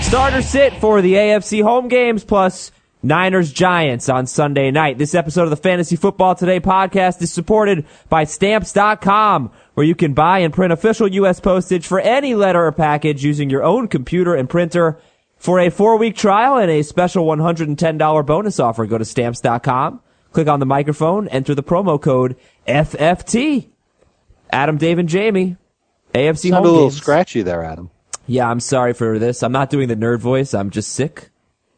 Starter sit for the AFC home games plus Niners-Giants on Sunday night. This episode of the Fantasy Football Today podcast is supported by Stamps.com, where you can buy and print official U.S. postage for any letter or package using your own computer and printer. For a 4-week trial and a special $110 bonus offer, go to Stamps.com, click on the microphone, enter the promo code FFT. Adam, Dave, and Jamie, AFC home games. A little scratchy there, Adam. Yeah, I'm sorry for this. I'm not doing the nerd voice. I'm just sick.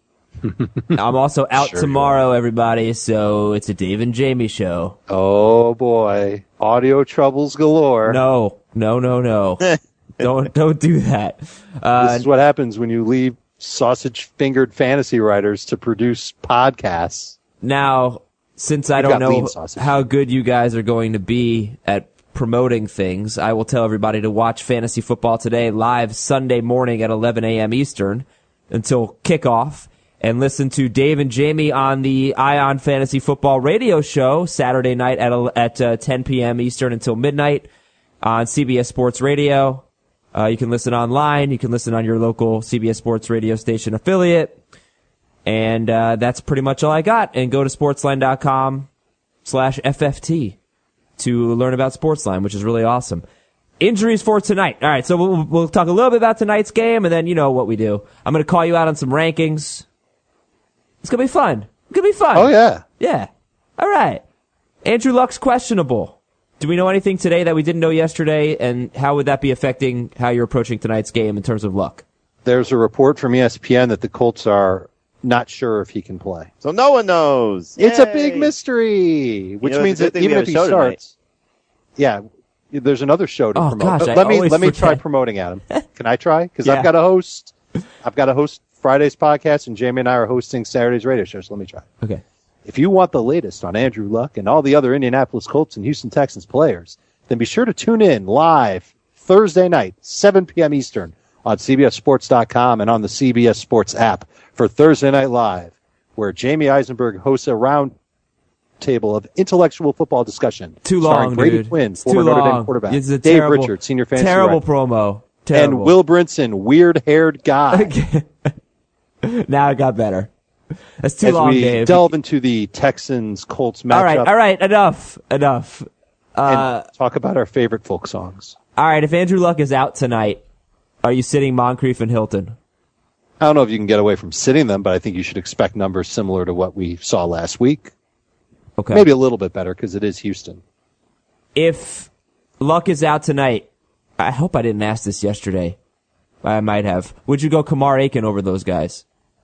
I'm also out tomorrow, everybody, so it's a Dave and Jamie show. Oh, boy. Audio troubles galore. No. Don't do that. This is what happens when you leave sausage-fingered fantasy writers to produce podcasts. Now, since I don't know how good you guys are going to be at promoting things, I will tell everybody to watch Fantasy Football Today live Sunday morning at 11 a.m. Eastern until kickoff, and listen to Dave and Jamie on the Ion Fantasy Football radio show Saturday night at 10 p.m. Eastern until midnight on CBS Sports Radio. You can listen online. You can listen on your local CBS Sports radio station affiliate. And that's pretty much all I got. And go to sportsline.com/FFT to learn about Sportsline, which is really awesome. Injuries for tonight. All right, so we'll talk a little bit about tonight's game, and then you know what we do. I'm going to call you out on some rankings. It's going to be fun. Oh, yeah. Yeah. All right. Andrew Luck's questionable. Do we know anything today that we didn't know yesterday, and how would that be affecting how you're approaching tonight's game in terms of Luck? There's a report from ESPN that the Colts are not sure if he can play. So no one knows. It's a big mystery, which means that even if he starts, there's another show to promote. Gosh, let me try promoting, Adam. Can I try? Because I've got to host Friday's podcast, and Jamie and I are hosting Saturday's radio show. So let me try. Okay. If you want the latest on Andrew Luck and all the other Indianapolis Colts and Houston Texans players, then be sure to tune in live Thursday night, 7 p.m. Eastern on CBSSports.com and on the CBS Sports app for Thursday Night Live, where Jamie Eisenberg hosts a round table of intellectual football discussion. Too long, Brady dude. Quinn, former Notre Dame quarterback. It's a Dave Richards, senior fantasy terrible writer. promo. Terrible. And Will Brinson, weird-haired guy. Now it got better. That's too long, Dave. As we delve into the Texans-Colts matchup. All right, enough. And talk about our favorite folk songs. All right, if Andrew Luck is out tonight, are you sitting Moncrief and Hilton? I don't know if you can get away from sitting them, but I think you should expect numbers similar to what we saw last week. Okay. Maybe a little bit better because it is Houston. If Luck is out tonight, I hope I didn't ask this yesterday. I might have. Would you go Kamar Aiken over those guys?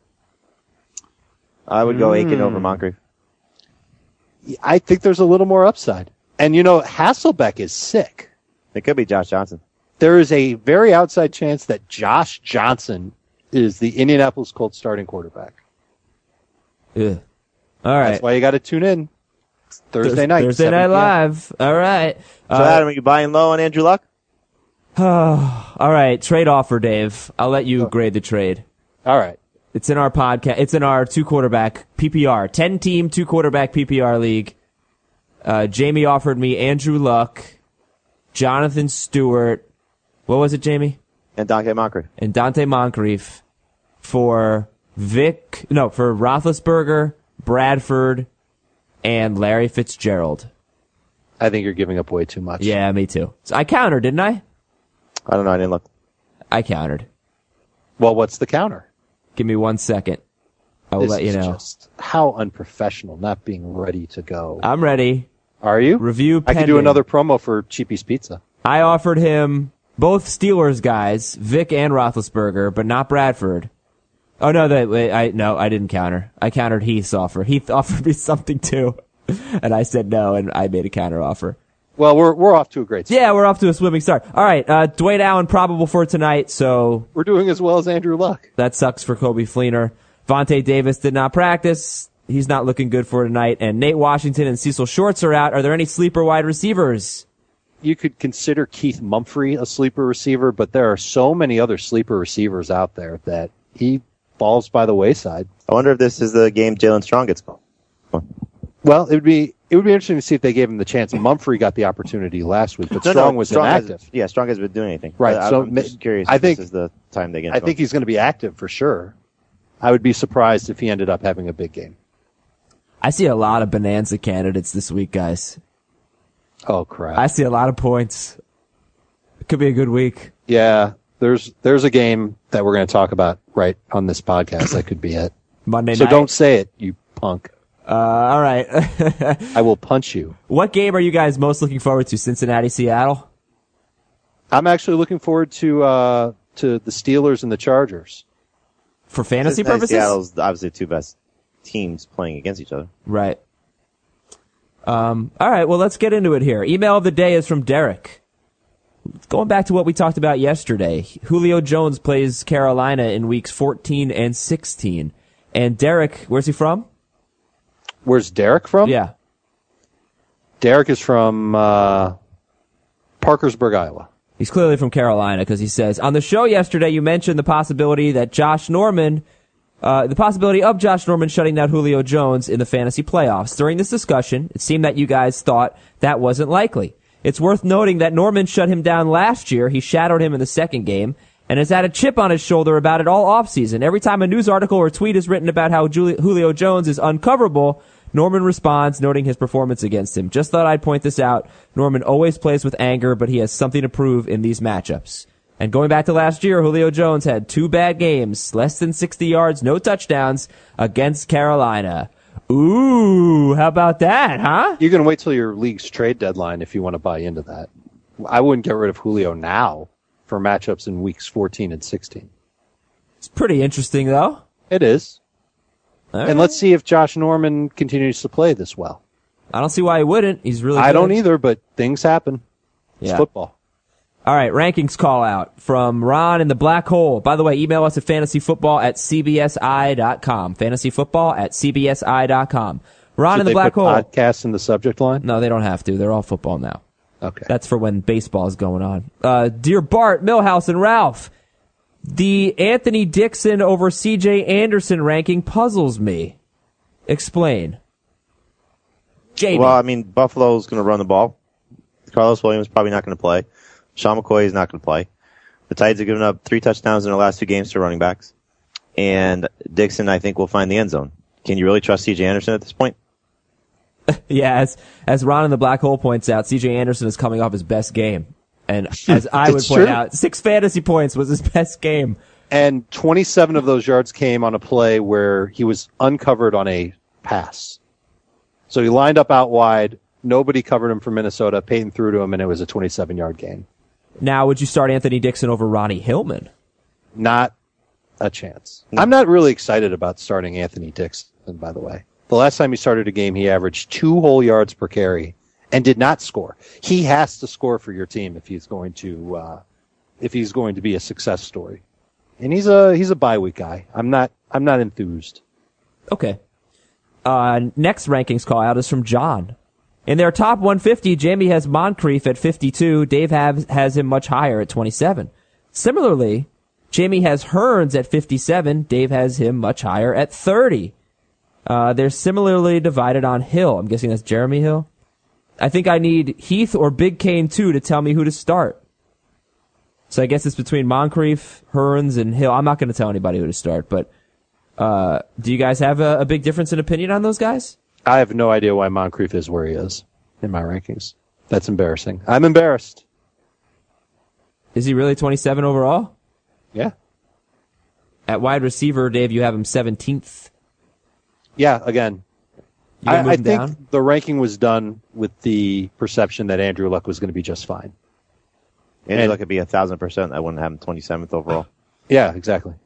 I would go Aiken over Moncrief. I think there's a little more upside. And, Hasselbeck is sick. It could be Josh Johnson. There is a very outside chance that Josh Johnson is the Indianapolis Colts starting quarterback. Yeah. All right. That's why you got to tune in Thursday night. Thursday Night Live. All right. So, Adam, are you buying low on Andrew Luck? All right. Trade offer, Dave. I'll let you grade the trade. All right. It's in our podcast. It's in our 2-quarterback PPR, 10-team 2-quarterback PPR league. Jamie offered me Andrew Luck, Jonathan Stewart. What was it, Jamie? And Dante Moncrief for Roethlisberger, Bradford, and Larry Fitzgerald. I think you're giving up way too much. Yeah, me too. So I countered, didn't I? I don't know. I didn't look. I countered. Well, what's the counter? Give me 1 second. I will let you know. Just how unprofessional, not being ready to go. I'm ready. Are you? Review pending. I could do another promo for Cheapy's Pizza. I offered him both Steelers guys, Vic and Roethlisberger, but not Bradford. Oh, no, I didn't counter. I countered Heath's offer. Heath offered me something too, and I said no, and I made a counter offer. Well, we're off to a great start. Yeah, we're off to a swimming start. All right, Dwayne Allen probable for tonight, so we're doing as well as Andrew Luck. That sucks for Kobe Fleener. Vontae Davis did not practice. He's not looking good for tonight. And Nate Washington and Cecil Shorts are out. Are there any sleeper wide receivers? You could consider Keith Mumphrey a sleeper receiver, but there are so many other sleeper receivers out there that he falls by the wayside. I wonder if this is the game Jalen Strong gets called. Well, it would be interesting to see if they gave him the chance. Mumphrey got the opportunity last week, but Strong was inactive. Strong hasn't been doing anything. Right. I'm just curious. I think this is the time they get. I think he's going to be active for sure. I would be surprised if he ended up having a big game. I see a lot of bonanza candidates this week, guys. Oh crap! I see a lot of points. It could be a good week. Yeah, there's a game that we're going to talk about right on this podcast that could be it. Monday night. So don't say it, you punk. All right. I will punch you. What game are you guys most looking forward to? Cincinnati, Seattle? I'm actually looking forward to the Steelers and the Chargers. For fantasy purposes? Seattle's obviously the two best teams playing against each other. Right. All right, well, let's get into it here. Email of the day is from Derek. Going back to what we talked about yesterday, Julio Jones plays Carolina in weeks 14 and 16. And Derek, where's he from? Where's Derek from? Yeah. Derek is from Parkersburg, Iowa. He's clearly from Carolina because he says, on the show yesterday you mentioned the possibility of Josh Norman shutting down Julio Jones in the fantasy playoffs. During this discussion, it seemed that you guys thought that wasn't likely. It's worth noting that Norman shut him down last year. He shadowed him in the second game and has had a chip on his shoulder about it all offseason. Every time a news article or tweet is written about how Julio Jones is uncoverable, Norman responds, noting his performance against him. Just thought I'd point this out. Norman always plays with anger, but he has something to prove in these matchups. And going back to last year, Julio Jones had 2 bad games, less than 60 yards, no touchdowns against Carolina. Ooh, how about that, huh? You're going to wait till your league's trade deadline if you want to buy into that. I wouldn't get rid of Julio now for matchups in weeks 14 and 16. It's pretty interesting, though. It is. All and let's see if Josh Norman continues to play this well. I don't see why he wouldn't. He's really good. I don't either, but things happen. It's football. All right, rankings call out from Ron in the Black Hole. By the way, email us at fantasyfootball@cbsi.com. Fantasyfootball@cbsi.com. Ron in the Black Hole. Podcast in the subject line? No, they don't have to. They're all football now. Okay. That's for when baseball is going on. Dear Bart, Millhouse, and Ralph, the Anthony Dixon over C.J. Anderson ranking puzzles me. Explain. Jamie. Well, I mean, Buffalo's going to run the ball. Carlos Williams probably not going to play. Sean McCoy is not going to play. The Titans have given up 3 touchdowns in their last 2 games to running backs. And Dixon, I think, will find the end zone. Can you really trust C.J. Anderson at this point? Yeah, as Ron in the Black Hole points out, C.J. Anderson is coming off his best game. And as I would point out, 6 fantasy points was his best game. And 27 of those yards came on a play where he was uncovered on a pass. So he lined up out wide. Nobody covered him from Minnesota. Peyton threw to him, and it was a 27-yard gain. Now, would you start Anthony Dixon over Ronnie Hillman? Not a chance. No. I'm not really excited about starting Anthony Dixon, by the way. The last time he started a game, he averaged 2 whole yards per carry and did not score. He has to score for your team if he's going to be a success story. And he's a bye week guy. I'm not enthused. Okay. Next rankings call out is from John. In their top 150, Jamie has Moncrief at 52. Dave has him much higher at 27. Similarly, Jamie has Hearns at 57. Dave has him much higher at 30. They're similarly divided on Hill. I'm guessing that's Jeremy Hill. I think I need Heath or Big Kane too to tell me who to start. So I guess it's between Moncrief, Hearns, and Hill. I'm not going to tell anybody who to start, but do you guys have a big difference in opinion on those guys? I have no idea why Moncrief is where he is in my rankings. That's embarrassing. I'm embarrassed. Is he really 27 overall? Yeah. At wide receiver, Dave, you have him 17th. Yeah, again. I think down? The ranking was done with the perception that Andrew Luck was going to be just fine. Andrew Luck could be 1,000%. I wouldn't have him 27th overall. Yeah, exactly.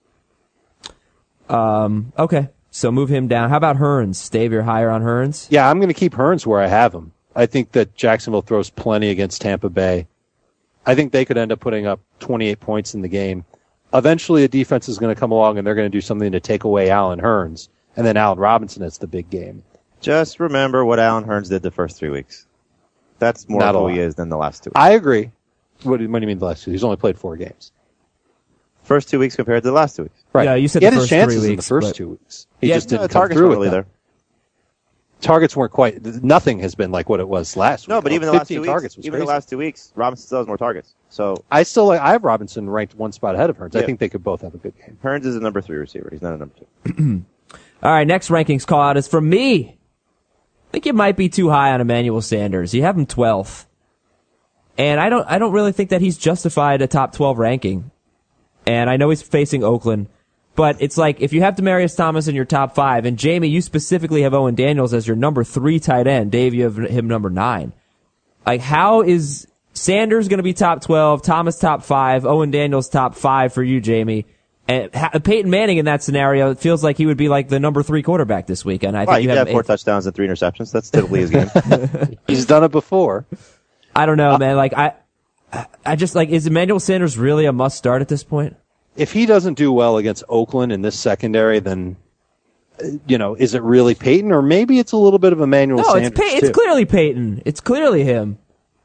Okay. So move him down. How about Hearns? Dave, you're higher on Hearns? Yeah, I'm going to keep Hearns where I have him. I think that Jacksonville throws plenty against Tampa Bay. I think they could end up putting up 28 points in the game. Eventually, a defense is going to come along and they're going to do something to take away Allen Hearns. And then Allen Robinson is the big game. Just remember what Allen Hearns did the first 3 weeks. That's more of who he is than the last 2 weeks. I agree. What do you mean the last 2? He's only played 4 games. First 2 weeks compared to the last 2 weeks. Right. Yeah, you said he the had first his chances 3 weeks, in the first 2 weeks. He just didn't come targets through really with there. targets weren't quite. Nothing has been like what it was last week. No, but even the last 2 weeks, Robinson still has more targets. So I have Robinson ranked one spot ahead of Hearns. Yeah. I think they could both have a good game. Hearns is a number 3 receiver. He's not a number 2. All right, next rankings call out is from me. I think it might be too high on Emmanuel Sanders. You have him 12th. And I don't really think that he's justified a top 12 ranking. And I know he's facing Oakland, but it's like if you have Demaryius Thomas in your top 5, and Jamie, you specifically have Owen Daniels as your number 3 tight end. Dave, you have him number 9. Like, how is Sanders going to be top 12, Thomas top 5, Owen Daniels top 5 for you, Jamie? And Peyton Manning in that scenario, it feels like he would be like the number 3 quarterback this week. And I think you have 4 touchdowns and 3 interceptions. That's typically his game. He's done it before. I don't know, man. Like, I just like, is Emmanuel Sanders really a must start at this point? If he doesn't do well against Oakland in this secondary, then, is it really Peyton, or maybe it's a little bit of Emmanuel Sanders? No, it's clearly Peyton. It's clearly him.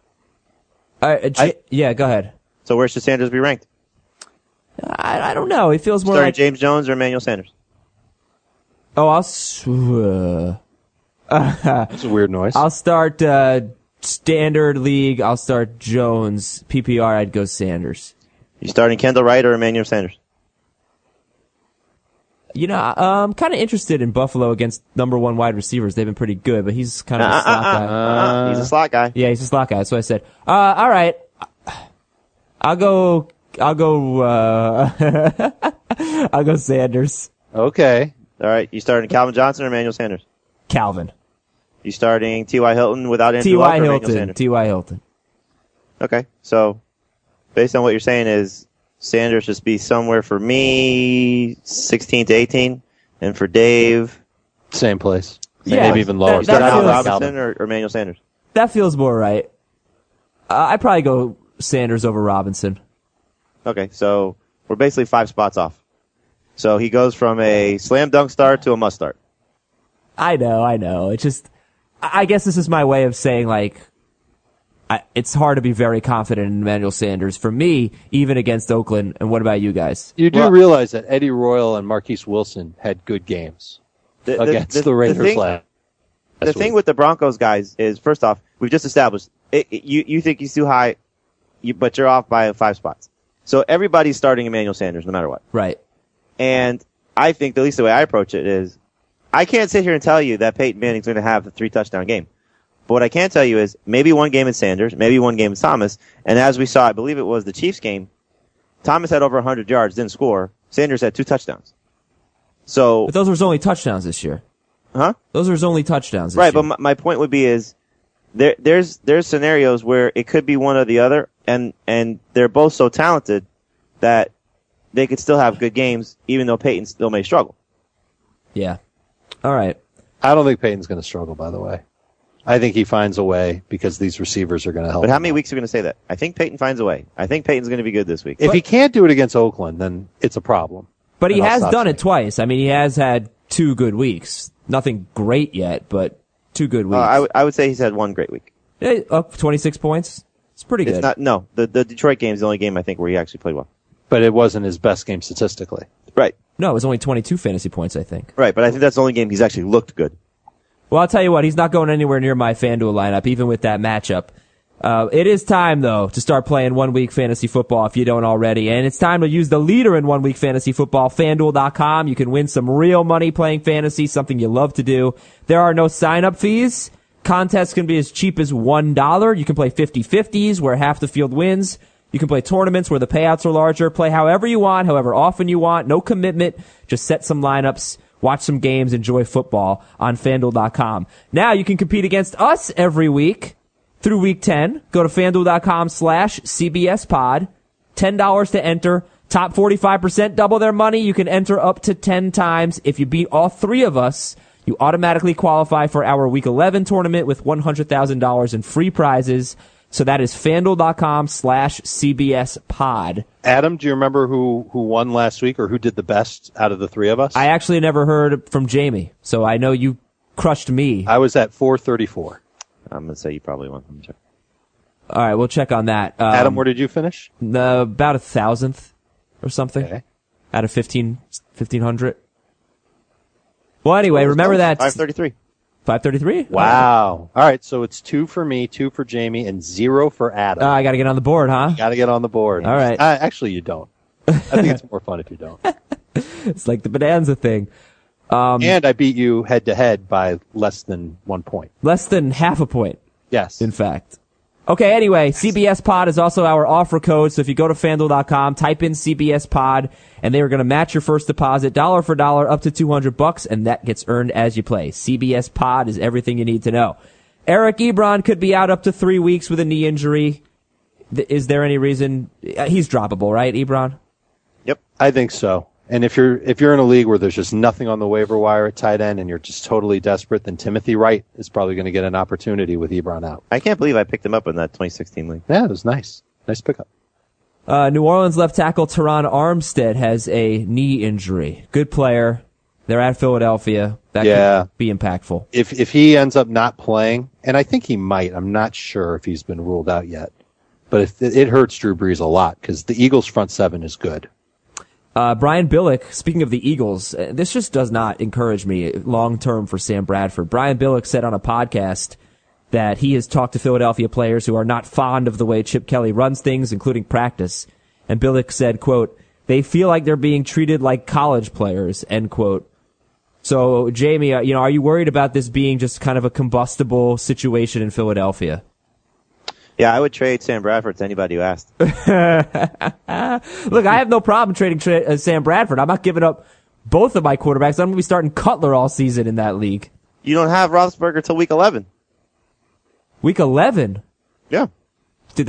Yeah, go ahead. So where should Sanders be ranked? I don't know. It feels more starting like James Jones or Emmanuel Sanders. Oh, That's a weird noise. I'll start standard league. I'll start Jones. PPR, I'd go Sanders. You starting Kendall Wright or Emmanuel Sanders? I'm kind of interested in Buffalo against number 1 wide receivers. They've been pretty good, but he's kind of a slot guy. He's a slot guy. Yeah, he's a slot guy. That's what I said. All right. I'll go Sanders. Okay. All right. You starting Calvin Johnson or Emmanuel Sanders? Calvin. You starting T.Y. Hilton without Andrew Luck or Emmanuel Sanders? T.Y. Hilton. Okay. So, based on what you're saying is Sanders just be somewhere for me 16 to 18, and for Dave same place. Yeah, maybe even lower. Robinson or Emmanuel Sanders? That feels more right. I'd probably go Sanders over Robinson. Okay, so we're basically 5 spots off. So he goes from a slam dunk start to a must start. I know. It's just, I guess this is my way of saying, like, it's hard to be very confident in Emmanuel Sanders for me, even against Oakland. And what about you guys? You do realize that Eddie Royal and Marquise Wilson had good games against the Raiders last The thing with the Broncos guys is, first off, we've just established, you think he's too high, but you're off by 5 spots. So everybody's starting Emmanuel Sanders no matter what. Right. And I think, at least the way I approach it is, I can't sit here and tell you that Peyton Manning's going to have the 3-touchdown game. But what I can tell you is maybe one game in Sanders, maybe one game in Thomas, and as we saw, I believe it was the Chiefs game, Thomas had over 100 yards, didn't score. Sanders had 2 touchdowns. So, but those were his only touchdowns this year. Huh? Those are his only touchdowns this year. Right, but my point would be is there's scenarios where it could be one or the other, and they're both so talented that they could still have good games, even though Peyton still may struggle. Yeah. All right. I don't think Peyton's going to struggle, by the way. I think he finds a way because these receivers are going to help. But how many weeks are we going to say that? I think Peyton finds a way. I think Peyton's going to be good this week. If he can't do it against Oakland, then it's a problem. But he has done it twice. I mean, he has had 2 good weeks. Nothing great yet, but 2 good weeks. I would say he's had 1 great week. Up 26 points. It's pretty good. It's not. No, the Detroit game is the only game I think where he actually played well. But it wasn't his best game statistically. Right. No, it was only 22 fantasy points, I think. Right, but I think that's the only game he's actually looked good. Well, I'll tell you what, he's not going anywhere near my FanDuel lineup, even with that matchup. It is time, though, to start playing 1 week fantasy football if you don't already. And it's time to use the leader in 1 week fantasy football, FanDuel.com. You can win some real money playing fantasy, something you love to do. There are no sign-up fees. Contests can be as cheap as $1. You can play 50-50s, where half the field wins. You can play tournaments where the payouts are larger. Play however you want, however often you want. No commitment. Just set some lineups. Watch some games, enjoy football on FanDuel.com. Now you can compete against us every week through week 10. Go to FanDuel.com/CBSPod. $10 to enter. Top 45% double their money. You can enter up to 10 times. If you beat all 3 of us, you automatically qualify for our week 11 tournament with $100,000 in free prizes. So that is FanDuel.com/CBSPod. Adam, do you remember who won last week or who did the best out of the 3 of us? I actually never heard from Jamie, so I know you crushed me. I was at 434. I'm going to say you probably won. All right, we'll check on that. Adam, where did you finish? About 1,000th or something. Okay. Out of 1,500. Well, anyway, remember that 533. 533. Wow. All right, so it's 2 for me, 2 for Jamie, and 0 for Adam. I got to get on the board, huh? You got to get on the board. All right. Actually, you don't. I think it's more fun if you don't. It's like the Bonanza thing. And I beat you head-to-head by less than 1 point. Less than half a point. Yes. In fact. Okay, anyway, CBS Pod is also our offer code, so if you go to FanDuel.com, type in CBS Pod, and they are going to match your first deposit dollar for dollar up to $200, and that gets earned as you play. CBS Pod is everything you need to know. Eric Ebron could be out up to 3 weeks with a knee injury. Is there any reason? He's droppable, right, Ebron? Yep, I think so. And if you're in a league where there's just nothing on the waiver wire at tight end and you're just totally desperate, then Timothy Wright is probably going to get an opportunity with Ebron out. I can't believe I picked him up in that 2016 league. Yeah, it was nice. Nice pickup. New Orleans left tackle Teron Armstead has a knee injury. Good player. They're at Philadelphia. That could be impactful. If he ends up not playing, and I think he might, I'm not sure if he's been ruled out yet, but if it hurts Drew Brees a lot because the Eagles' front seven is good. Brian Billick, speaking of the Eagles, this just does not encourage me long-term for Sam Bradford. Brian Billick said on a podcast that he has talked to Philadelphia players who are not fond of the way Chip Kelly runs things, including practice. And Billick said, quote, they feel like they're being treated like college players, end quote. So, Jamie, are you worried about this being just kind of a combustible situation in Philadelphia? Yeah, I would trade Sam Bradford to anybody who asked. Look, I have no problem trading Sam Bradford. I'm not giving up both of my quarterbacks. I'm going to be starting Cutler all season in that league. You don't have Roethlisberger till week 11. Week 11? Yeah. Did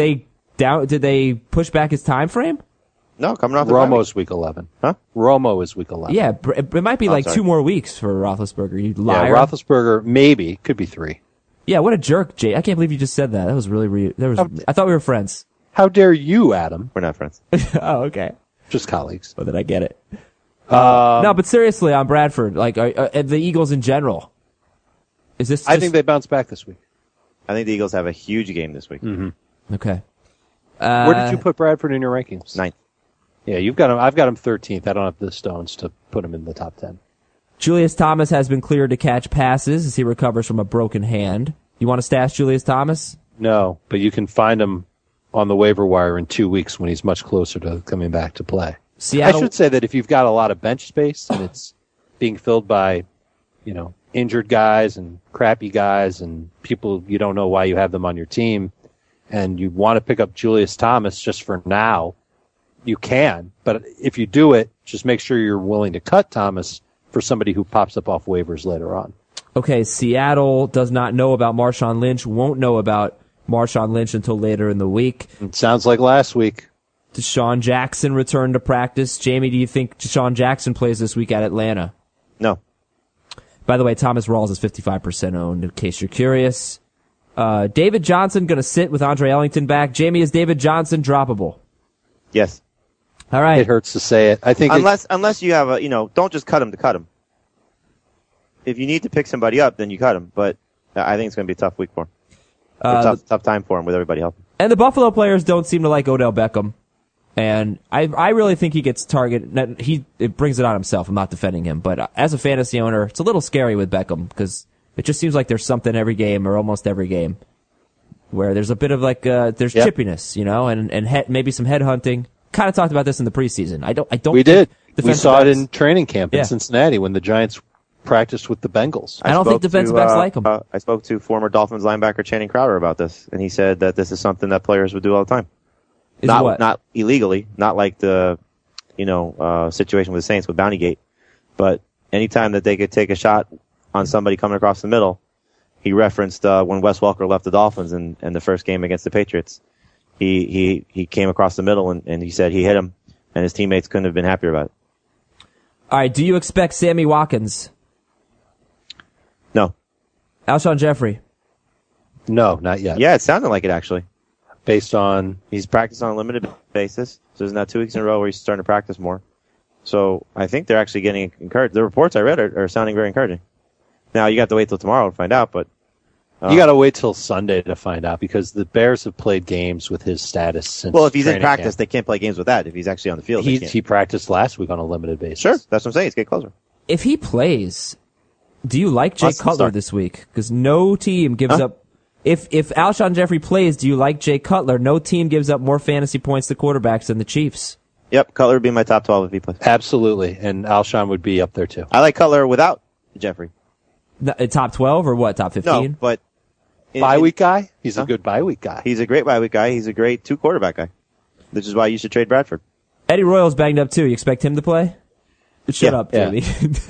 they push back his time frame? No, coming off the Romo's week 11. Huh? Romo is week 11. Yeah, it might be 2 more weeks for Roethlisberger. You liar. Yeah, Roethlisberger maybe could be 3. Yeah, what a jerk, Jay. I can't believe you just said that. That was really I thought we were friends. How dare you, Adam? We're not friends. Oh, okay. Just colleagues. Well, then I get it. No, but seriously, on Bradford, the Eagles in general. Is this? I think they bounce back this week. I think the Eagles have a huge game this week. Mm-hmm. Okay. Where did you put Bradford in your rankings? 9th. Yeah, you've got him. I've got him 13th. I don't have the stones to put him in the top 10. Julius Thomas has been cleared to catch passes as he recovers from a broken hand. You want to stash Julius Thomas? No, but you can find him on the waiver wire in 2 weeks when he's much closer to coming back to play. Seattle, I should say that if you've got a lot of bench space and it's being filled by, injured guys and crappy guys and people you don't know why you have them on your team, and you want to pick up Julius Thomas just for now, you can. But if you do it, just make sure you're willing to cut Thomas for somebody who pops up off waivers later on. Okay, Seattle does not know about Marshawn Lynch, won't know about Marshawn Lynch until later in the week. It sounds like last week. Deshaun Jackson returned to practice. Jamie, do you think Deshaun Jackson plays this week at Atlanta? No. By the way, Thomas Rawls is 55% owned, in case you're curious. David Johnson going to sit with Andre Ellington back. Jamie, is David Johnson droppable? Yes. All right. It hurts to say it. I think unless you have don't just cut him to cut him. If you need to pick somebody up, then you cut him. But I think it's going to be a tough week for him. Tough time for him with everybody helping. And the Buffalo players don't seem to like Odell Beckham. And I really think he gets targeted. It brings it on himself. I'm not defending him. But as a fantasy owner, it's a little scary with Beckham because it just seems like there's something every game or almost every game where there's a bit of there's chippiness, and maybe some head hunting. Kind of talked about this in the preseason. I don't. We did. We saw it in training camp in Cincinnati when the Giants practiced with the Bengals. I don't think defensive backs like him. I spoke to former Dolphins linebacker Channing Crowder about this, and he said that this is something that players would do all the time. Not illegally, not like the situation with the Saints with Bountygate, but anytime that they could take a shot on somebody coming across the middle. He referenced when Wes Welker left the Dolphins in the first game against the Patriots. He came across the middle and he said he hit him, and his teammates couldn't have been happier about it. All right, do you expect Sammy Watkins? No. Alshon Jeffrey? No, not yet. Yeah, it sounded like it actually. Based on he's practiced on a limited basis, so there's now 2 weeks in a row where he's starting to practice more. So I think they're actually getting encouraged. The reports I read are sounding very encouraging. Now you got to wait till tomorrow to find out, but you got to wait till Sunday to find out because the Bears have played games with his status since. Well, if he's in practice, camp. They can't play games with that. If he's actually on the field, he practiced last week on a limited basis. Sure, that's what I'm saying. It's getting closer. If he plays, Do you like Jay Cutler this week? Because no team gives up. If Alshon Jeffrey plays, do you like Jay Cutler? No team gives up more fantasy points to quarterbacks than the Chiefs. Yep, Cutler would be my top 12 if he plays. Absolutely, and Alshon would be up there too. I like Cutler without Jeffrey. Top 12 or what? Top 15? No, but bye week guy. He's a good bye week guy. He's a great bye week guy. He's a great 2 quarterback guy. Which is why you should trade Bradford. Eddie Royal's banged up too. You expect him to play? Shut up, Jamie.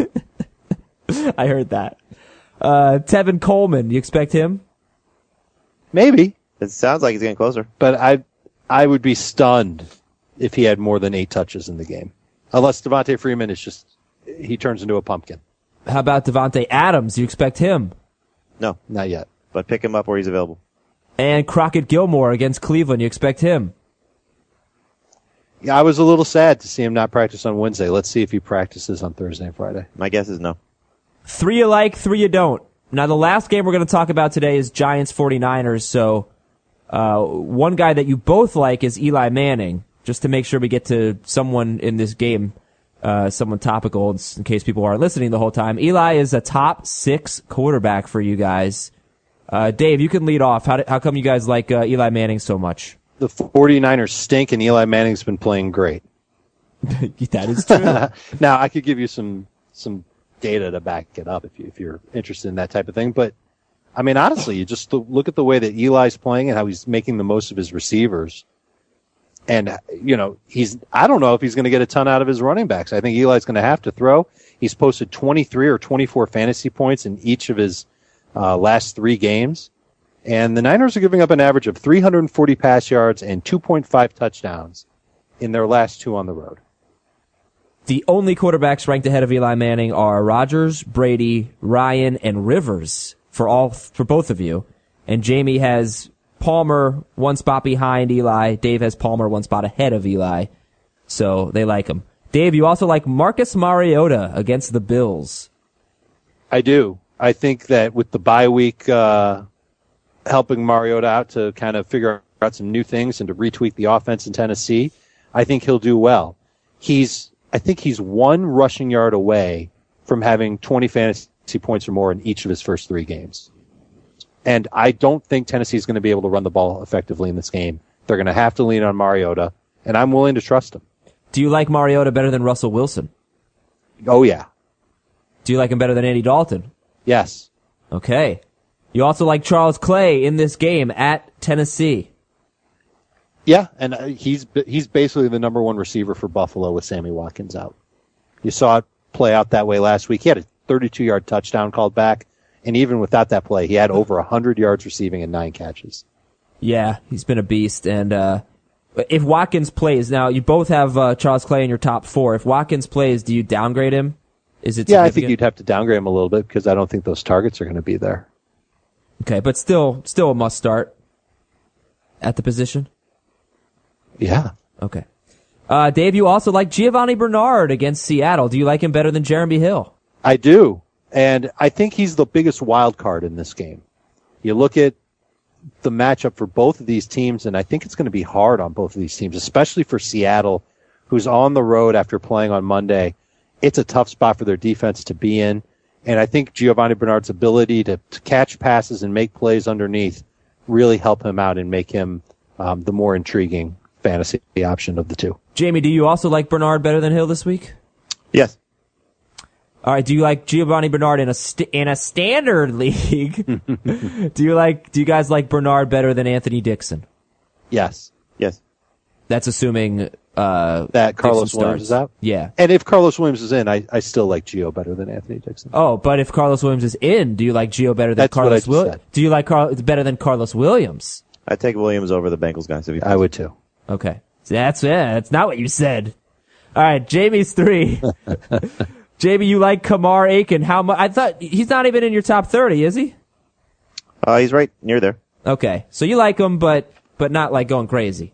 Yeah. I heard that. Tevin Coleman, you expect him? Maybe. It sounds like he's getting closer. But I would be stunned if he had more than 8 touches in the game. Unless Devontae Freeman he turns into a pumpkin. How about Devontae Adams? You expect him? No. Not yet. But pick him up where he's available. And Crockett Gilmore against Cleveland, you expect him? Yeah, I was a little sad to see him not practice on Wednesday. Let's see if he practices on Thursday and Friday. My guess is no. 3 you like, 3 you don't. Now, the last game we're going to talk about today is Giants 49ers, so one guy that you both like is Eli Manning, just to make sure we get to someone in this game, someone topical in case people aren't listening the whole time. Eli is a top 6 quarterback for you guys. Dave, you can lead off. How come you guys like Eli Manning so much? The 49ers stink, and Eli Manning's been playing great. That is true. Now, I could give you some data to back it up if you're interested in that type of thing. But, I mean, honestly, you just look at the way that Eli's playing and how he's making the most of his receivers. And, I don't know if he's going to get a ton out of his running backs. I think Eli's going to have to throw. He's posted 23 or 24 fantasy points in each of his last 3 games. And the Niners are giving up an average of 340 pass yards and 2.5 touchdowns in their last 2 on the road. The only quarterbacks ranked ahead of Eli Manning are Rodgers, Brady, Ryan, and Rivers for both of you. And Jamie has Palmer 1 spot behind Eli. Dave has Palmer 1 spot ahead of Eli. So they like him. Dave, you also like Marcus Mariota against the Bills. I do. I think that with the bye week helping Mariota out to kind of figure out some new things and to retweak the offense in Tennessee, I think he'll do well. I think he's 1 rushing yard away from having 20 fantasy points or more in each of his first 3 games. And I don't think Tennessee is going to be able to run the ball effectively in this game. They're going to have to lean on Mariota, and I'm willing to trust him. Do you like Mariota better than Russell Wilson? Oh, yeah. Do you like him better than Andy Dalton? Yes. Okay. You also like Charles Clay in this game at Tennessee. Yeah, and he's basically the number 1 receiver for Buffalo with Sammy Watkins out. You saw it play out that way last week. He had a 32-yard touchdown called back, and even without that play, he had over 100 yards receiving and 9 catches. Yeah, he's been a beast. And if Watkins plays, now you both have Charles Clay in your top 4. If Watkins plays, do you downgrade him? Is it? Yeah, I think you'd have to downgrade him a little bit because I don't think those targets are going to be there. Okay, but still a must start at the position. Yeah. Okay. Dave, you also like Giovanni Bernard against Seattle. Do you like him better than Jeremy Hill? I do. And I think he's the biggest wild card in this game. You look at the matchup for both of these teams, and I think it's going to be hard on both of these teams, especially for Seattle, who's on the road after playing on Monday. It's a tough spot for their defense to be in. And I think Giovanni Bernard's ability to catch passes and make plays underneath really help him out and make him the more intriguing fantasy option of the 2. Jamie, do you also like Bernard better than Hill this week? Yes. All right. Do you like Giovanni Bernard in a standard league? Do you guys like Bernard better than Anthony Dixon? Yes. Yes. That's assuming that Carlos Williams is out. Yeah. And if Carlos Williams is in, I still like Gio better than Anthony Dixon. Oh, but if Carlos Williams is in, do you like Gio better than Carlos Williams? Do you like better than Carlos Williams? I'd take Williams over the Bengals guys. I would too. Okay. That's not what you said. All right, Jamie's 3. Jamie, you like Kamar Aiken. How much? I thought he's not even in your top 30, is he? He's right near there. Okay. So you like him, but not like going crazy.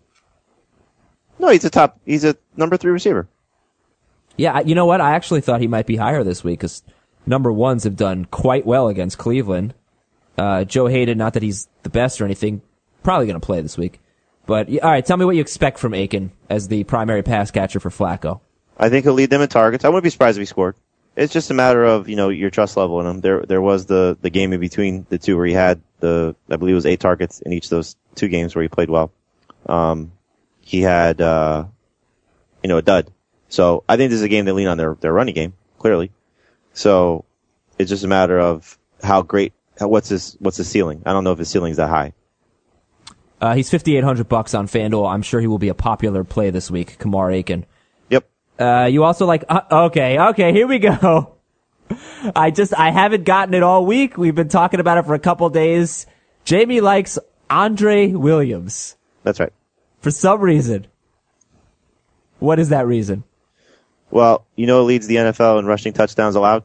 No, he's a number 3 receiver. Yeah, you know what? I actually thought he might be higher this week because number 1s have done quite well against Cleveland. Joe Hayden, not that he's the best or anything, probably going to play this week. But, all right, tell me what you expect from Aiken as the primary pass catcher for Flacco. I think he'll lead them in targets. I wouldn't be surprised if he scored. It's just a matter of, your trust level in him. There was the game in between the two where he had I believe it was 8 targets in each of those 2 games where he played well. He had, a dud. So I think this is a game they lean on their running game, clearly. So it's just a matter of what's his ceiling. I don't know if his ceiling's that high. He's $5,800 on FanDuel. I'm sure he will be a popular play this week, Kamar Aiken. Yep. You also like, okay, here we go. I haven't gotten it all week. We've been talking about it for a couple days. Jamie likes Andre Williams. That's right. For some reason. What is that reason? Well, it leads the NFL in rushing touchdowns allowed?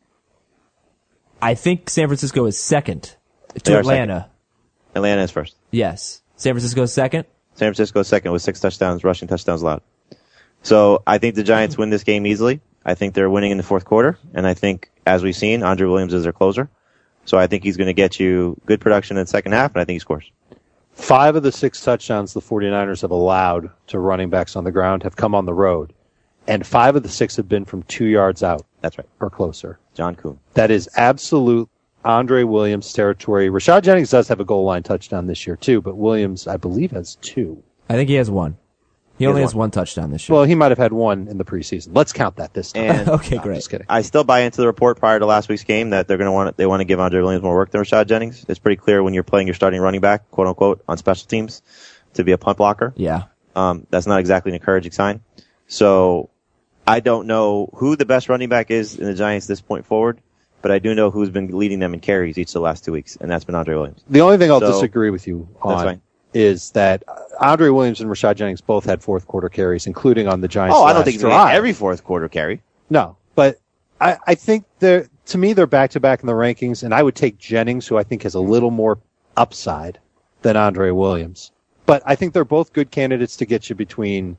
I think San Francisco is second to Atlanta. Second. Atlanta is first. Yes. San Francisco is second? San Francisco is second with 6 touchdowns, rushing touchdowns allowed. So I think the Giants win this game easily. I think they're winning in the fourth quarter. And I think, as we've seen, Andre Williams is their closer. So I think he's going to get you good production in the second half, and I think he scores. 5 of the 6 touchdowns the 49ers have allowed to running backs on the ground have come on the road. And 5 of the 6 have been from 2 yards out. That's right. Or closer. John Kuhn. That is absolute Andre Williams territory. Rashad Jennings does have a goal line touchdown this year, too, but Williams, I believe, has 2. I think he has 1. He only has 1 touchdown this year. Well, he might have had 1 in the preseason. Let's count that this time. And okay, great. Just kidding. I still buy into the report prior to last week's game that they want to give Andre Williams more work than Rashad Jennings. It's pretty clear when you're playing your starting running back, quote unquote, on special teams to be a punt blocker. Yeah. That's not exactly an encouraging sign. So I don't know who the best running back is in the Giants this point forward, but I do know who's been leading them in carries each of the last 2 weeks, and that's been Andre Williams. The only thing I'll disagree with you on is that Andre Williams and Rashad Jennings both had fourth quarter carries, including on the Giants. Oh, I don't think every fourth quarter carry. No, but I think to me, they're back to back in the rankings, and I would take Jennings, who I think has a little more upside than Andre Williams. But I think they're both good candidates to get you between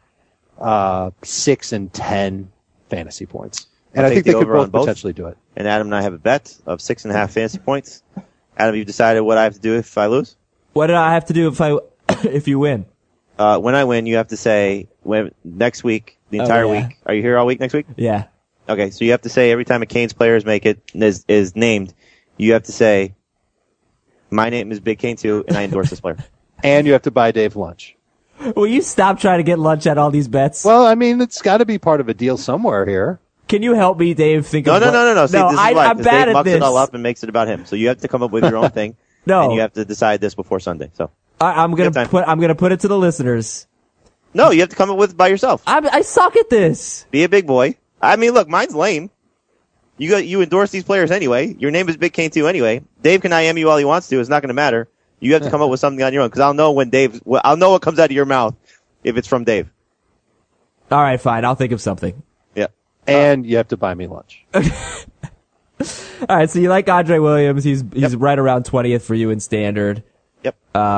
6 and 10 fantasy points. And I think they could both potentially do it. And Adam and I have a bet of 6.5 fantasy points. Adam, you've decided what I have to do if I lose? What do I have to do if you win? When I win, you have to say next week, the entire week. Are you here all week next week? Yeah. Okay, so you have to say every time a Canes players make it is named, you have to say, my name is Big Cane 2, and I endorse this player. And you have to buy Dave lunch. Will you stop trying to get lunch at all these bets? Well, I mean, it's got to be part of a deal somewhere here. Can you help me, Dave? No. See, this is I'm bad Dave at mucks this. it all up and makes it about him. So you have to come up with your own thing. No. And you have to decide this before Sunday. So I'm gonna put it to the listeners. No, you have to come up with it by yourself. I suck at this. Be a big boy. I mean, look, mine's lame. You endorse these players anyway. Your name is Big Cane 2 anyway. Dave can IM you all he wants to. It's not going to matter. You have to come up with something on your own because I'll know I'll know what comes out of your mouth if it's from Dave. All right, fine. I'll think of something. Yeah. And you have to buy me lunch. All right, so you like Andre Williams. He's right around 20th for you in standard. Yep.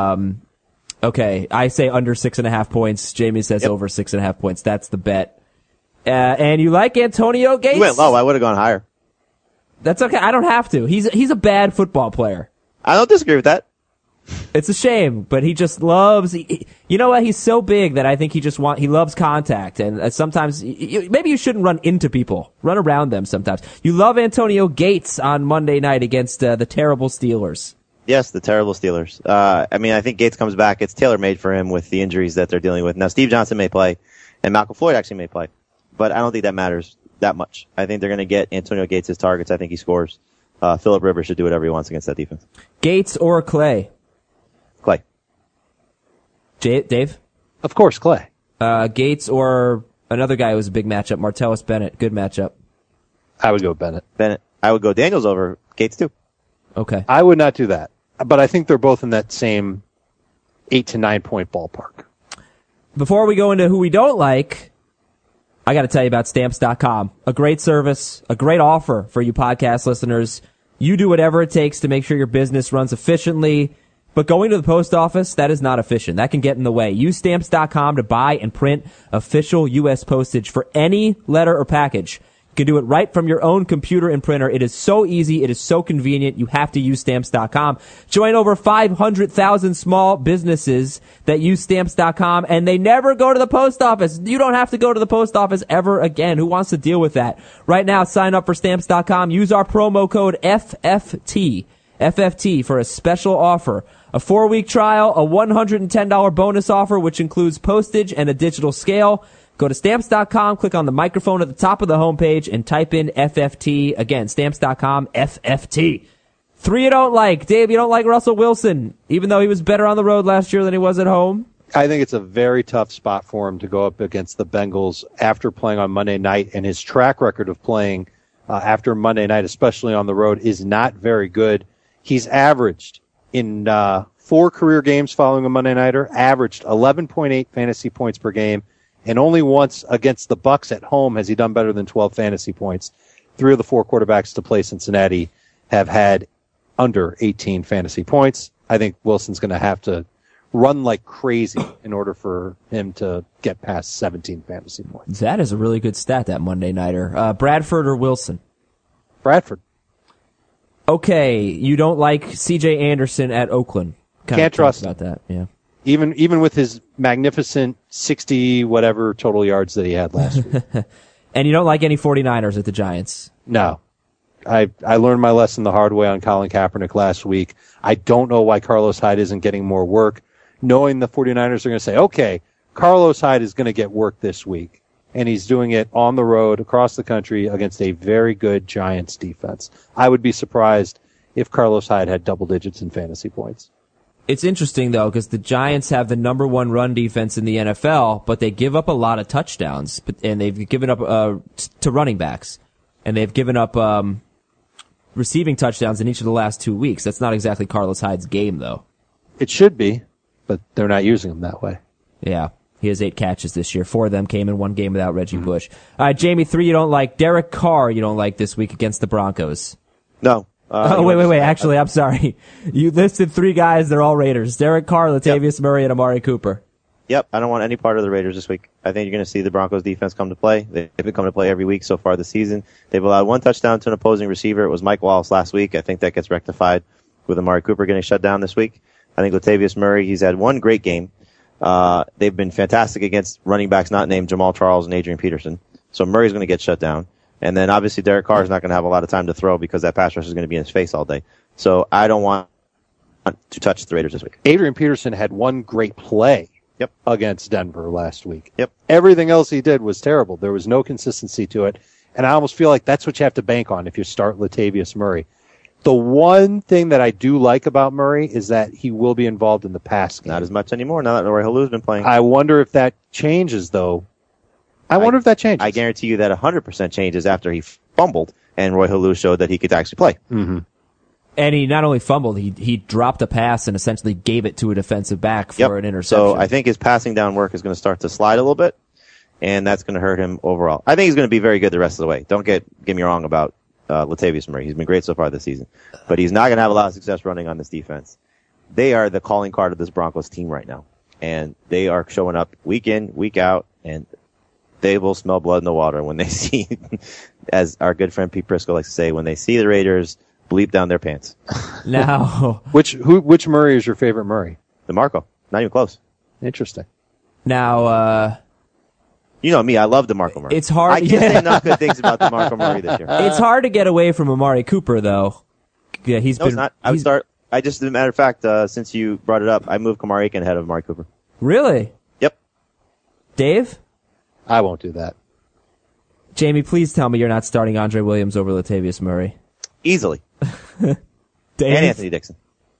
Okay, I say under 6.5 points. Jamie says over 6.5 points. That's the bet. And you like Antonio Gates? You went low. I would have gone higher. That's okay. I don't have to. He's a bad football player. I don't disagree with that. It's a shame, but he just loves. You know what? He's so big that I think he loves contact, and sometimes maybe you shouldn't run into people, run around them. Sometimes you love Antonio Gates on Monday night against the terrible Steelers. Yes, the terrible Steelers. I mean, I think Gates comes back. It's tailor-made for him with the injuries that they're dealing with. Now, Steve Johnson may play, and Malcolm Floyd actually may play, but I don't think that matters that much. I think they're going to get Antonio Gates his targets. I think he scores. Phillip Rivers should do whatever he wants against that defense. Gates or Clay? Clay. Dave? Of course, Clay. Gates or another guy who was a big matchup, Martellus Bennett. Good matchup. I would go Bennett. I would go Daniels over Gates too. Okay. I would not do that. But I think they're both in that same 8 to 9 point ballpark. Before we go into who we don't like, I got to tell you about Stamps.com. A great service, a great offer for you podcast listeners. You do whatever it takes to make sure your business runs efficiently. But going to the post office, that is not efficient. That can get in the way. Use Stamps.com to buy and print official U.S. postage for any letter or package. You can do it right from your own computer and printer. It is so easy. It is so convenient. You have to use Stamps.com. Join over 500,000 small businesses that use Stamps.com, and they never go to the post office. You don't have to go to the post office ever again. Who wants to deal with that? Right now, sign up for Stamps.com. Use our promo code FFT for a special offer. A 4-week trial, a $110 bonus offer, which includes postage and a digital scale. Go to Stamps.com, click on the microphone at the top of the homepage, and type in FFT. Again, Stamps.com, FFT. 3 you don't like. Dave, you don't like Russell Wilson, even though he was better on the road last year than he was at home? I think it's a very tough spot for him to go up against the Bengals after playing on Monday night, and his track record of playing after Monday night, especially on the road, is not very good. He's averaged in 4 career games following a Monday nighter, averaged 11.8 fantasy points per game. And only once against the Bucs at home has he done better than 12 fantasy points. 3 of the 4 quarterbacks to play Cincinnati have had under 18 fantasy points. I think Wilson's going to have to run like crazy in order for him to get past 17 fantasy points. That is a really good stat, that Monday nighter. Bradford or Wilson? Bradford. Okay, you don't like C.J. Anderson at Oakland. Can't trust about that, yeah. Even with his magnificent 60 whatever total yards that he had last week. And you don't like any 49ers at the Giants? No. I learned my lesson the hard way on Colin Kaepernick last week. I don't know why Carlos Hyde isn't getting more work, knowing the 49ers are going to say, okay, Carlos Hyde is going to get work this week. And he's doing it on the road across the country against a very good Giants defense. I would be surprised if Carlos Hyde had double digits in fantasy points. It's interesting, though, because the Giants have the number 1 run defense in the NFL, but they give up a lot of touchdowns, and they've given up to running backs, and they've given up receiving touchdowns in each of the last 2 weeks. That's not exactly Carlos Hyde's game, though. It should be, but they're not using him that way. Yeah, he has 8 catches this year. 4 of them came in 1 game without Reggie Bush. All right, Jamie, 3 you don't like. Derek Carr you don't like this week against the Broncos. No. Wait. Actually, I'm sorry. You listed 3 guys. They're all Raiders. Derek Carr, Latavius Murray, and Amari Cooper. Yep. I don't want any part of the Raiders this week. I think you're going to see the Broncos defense come to play. They've been coming to play every week so far this season. They've allowed 1 touchdown to an opposing receiver. It was Mike Wallace last week. I think that gets rectified with Amari Cooper getting shut down this week. I think Latavius Murray, he's had 1 great game. They've been fantastic against running backs not named Jamal Charles and Adrian Peterson. So Murray's going to get shut down. And then obviously Derek Carr is not going to have a lot of time to throw because that pass rush is going to be in his face all day. So I don't want to touch the Raiders this week. Adrian Peterson had 1 great play Yep. against Denver last week. Yep. Everything else he did was terrible. There was no consistency to it. And I almost feel like that's what you have to bank on if you start Latavius Murray. The one thing that I do like about Murray is that he will be involved in the pass game. Not as much anymore now that Roy Halu's been playing. I wonder if that changes, though. I wonder if that changes. I guarantee you that 100% changes after he fumbled and Roy Halu showed that he could actually play. Mm-hmm. And he not only fumbled, he dropped a pass and essentially gave it to a defensive back for an interception. So I think his passing down work is going to start to slide a little bit, and that's going to hurt him overall. I think he's going to be very good the rest of the way. Don't get me wrong about Latavius Murray. He's been great so far this season. But he's not going to have a lot of success running on this defense. They are the calling card of this Broncos team right now. And they are showing up week in, week out, and they will smell blood in the water when they see, as our good friend Pete Prisco likes to say, when they see the Raiders bleep down their pants. Now, which Murray is your favorite Murray? DeMarco. Not even close. Interesting. Now, you know me, I love DeMarco Murray. It's hard. I can't say enough good things about DeMarco Murray this year. It's hard to get away from Amari Cooper, though. Yeah, it's not. As a matter of fact, since you brought it up, I moved Kamar Aiken ahead of Amari Cooper. Really? Yep. Dave? I won't do that. Jamie, please tell me you're not starting Andre Williams over Latavius Murray. Easily. Dave? And Anthony Dixon.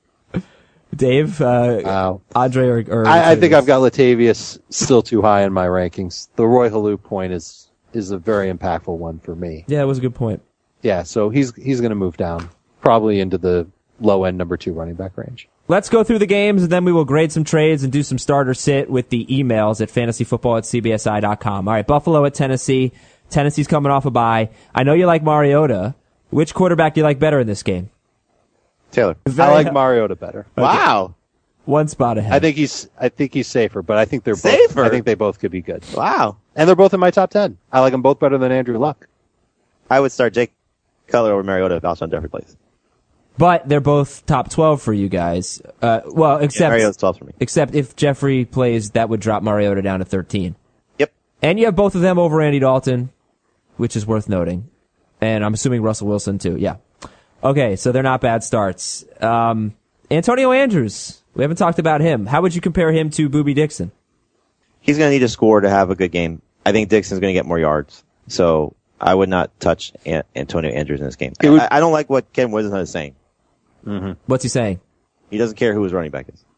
Dave, Andre or I think I've got Latavius still too high in my rankings. The Roy Halu point is a very impactful one for me. Yeah, it was a good point. Yeah, so he's going to move down probably into the low end number 2 running back range. Let's go through the games, and then we will grade some trades and do some starter sit with the emails at fantasyfootball@cbsi.com. All right, Buffalo at Tennessee. Tennessee's coming off a bye. I know you like Mariota. Which quarterback do you like better in this game? Taylor. I like Mariota better. Okay. Wow. One spot ahead. I think he's safer, but I think they're safer. I think they both could be good. Wow. And they're both in my top 10. I like them both better than Andrew Luck. I would start Jake Cutler over Mariota if Alshon Jeffrey plays. But they're both top 12 for you guys. Well, except Mariota's 12 for me. Except if Jeffrey plays, that would drop Mariota down to 13. Yep. And you have both of them over Andy Dalton, which is worth noting. And I'm assuming Russell Wilson too. Yeah. Okay, so they're not bad starts. Antonio Andrews, we haven't talked about him. How would you compare him to Boobie Dixon? He's going to need to score to have a good game. I think Dixon's going to get more yards. So I would not touch Antonio Andrews in this game. I don't like what Ken Whisenhunt is saying. Mm-hmm. What's he saying? He doesn't care who his running back is.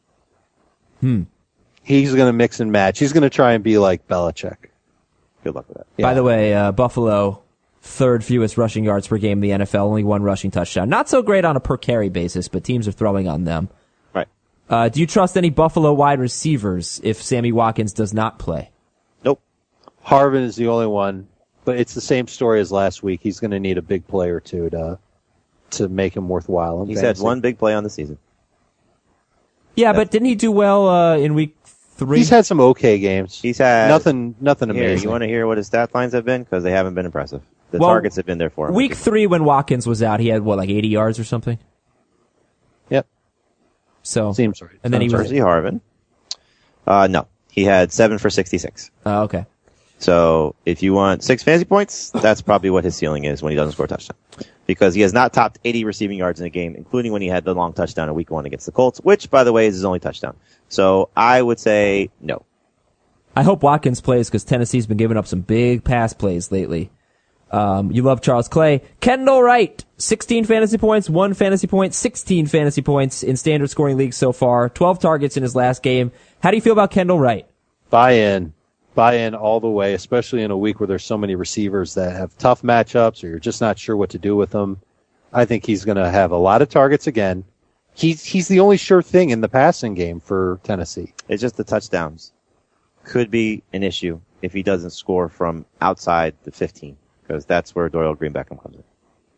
He's going to mix and match. He's going to try and be like Belichick. Good luck with that. Yeah. By the way, Buffalo, third fewest rushing yards per game in the NFL, only one rushing touchdown. Not so great on a per carry basis, but teams are throwing on them. Right. Do you trust any Buffalo wide receivers if Sammy Watkins does not play? Nope. Harvin is the only one, but it's the same story as last week. He's going to need a big play or two to make him worthwhile. He's had one big play on the season. Yeah, but didn't he do well in week 3? He's had some okay games. He's had nothing amazing. You want to hear what his stat lines have been? Because they haven't been impressive. The targets have been there for him. Week 3 when Watkins was out, he had like 80 yards or something? Yep. So seems right. And then he was Harvin. No, he had 7 for 66. Oh, okay. So if you want 6 fantasy points, that's probably what his ceiling is when he doesn't score a touchdown. Because he has not topped 80 receiving yards in a game, including when he had the long touchdown in week 1 against the Colts, which, by the way, is his only touchdown. So I would say no. I hope Watkins plays because Tennessee's been giving up some big pass plays lately. You love Charles Clay. Kendall Wright, 16 fantasy points, 1 fantasy point, 16 fantasy points in standard scoring leagues so far, 12 targets in his last game. How do you feel about Kendall Wright? Buy in all the way, especially in a week where there's so many receivers that have tough matchups or you're just not sure what to do with them. I think he's going to have a lot of targets again. He's the only sure thing in the passing game for Tennessee. It's just the touchdowns could be an issue if he doesn't score from outside the 15, because that's where Doyle Green Beckham comes in.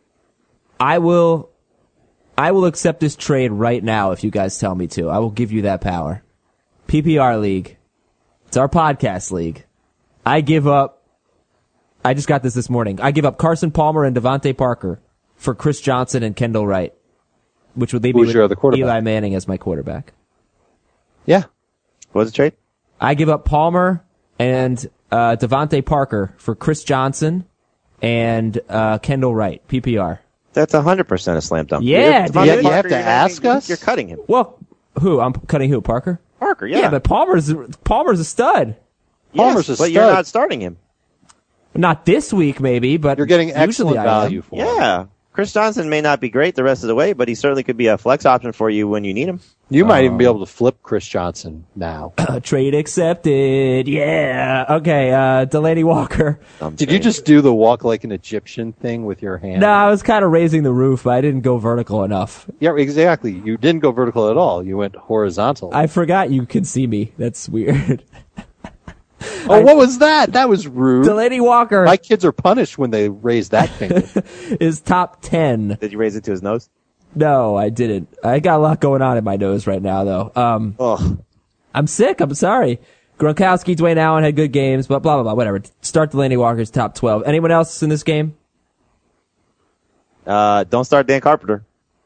I will accept this trade right now if you guys tell me to. I will give you that power. PPR League. It's our podcast league. I just got this morning. I give up Carson Palmer and Devontae Parker for Chris Johnson and Kendall Wright, which would leave me with Eli Manning as my quarterback. Yeah. What was the trade? I give up Palmer and Devontae Parker for Chris Johnson and Kendall Wright, PPR. That's 100% a slam dunk. Yeah, you have to ask us? You're cutting him. Well, who? I'm cutting who? Parker? Parker, yeah. Yeah, but Palmer's a stud. Palmer's a but stud. You're not starting him. Not this week, maybe, but you're getting excellent value for him. Yeah. Chris Johnson may not be great the rest of the way, but he certainly could be a flex option for you when you need him. You might even be able to flip Chris Johnson now. Trade accepted. Yeah. Okay, Delaney Walker. Did you just do the walk like an Egyptian thing with your hand? No, I was kind of raising the roof, but I didn't go vertical enough. Yeah, exactly. You didn't go vertical at all. You went horizontal. I forgot you can see me. That's weird. What was that? That was rude. Delaney Walker. My kids are punished when they raise that finger. Is top 10. Did you raise it to his nose? No, I didn't. I got a lot going on in my nose right now, though. I'm sick. I'm sorry. Gronkowski, Dwayne Allen had good games, but blah, blah, blah, whatever. Start Delaney Walker's top 12. Anyone else in this game? Don't start Dan Carpenter.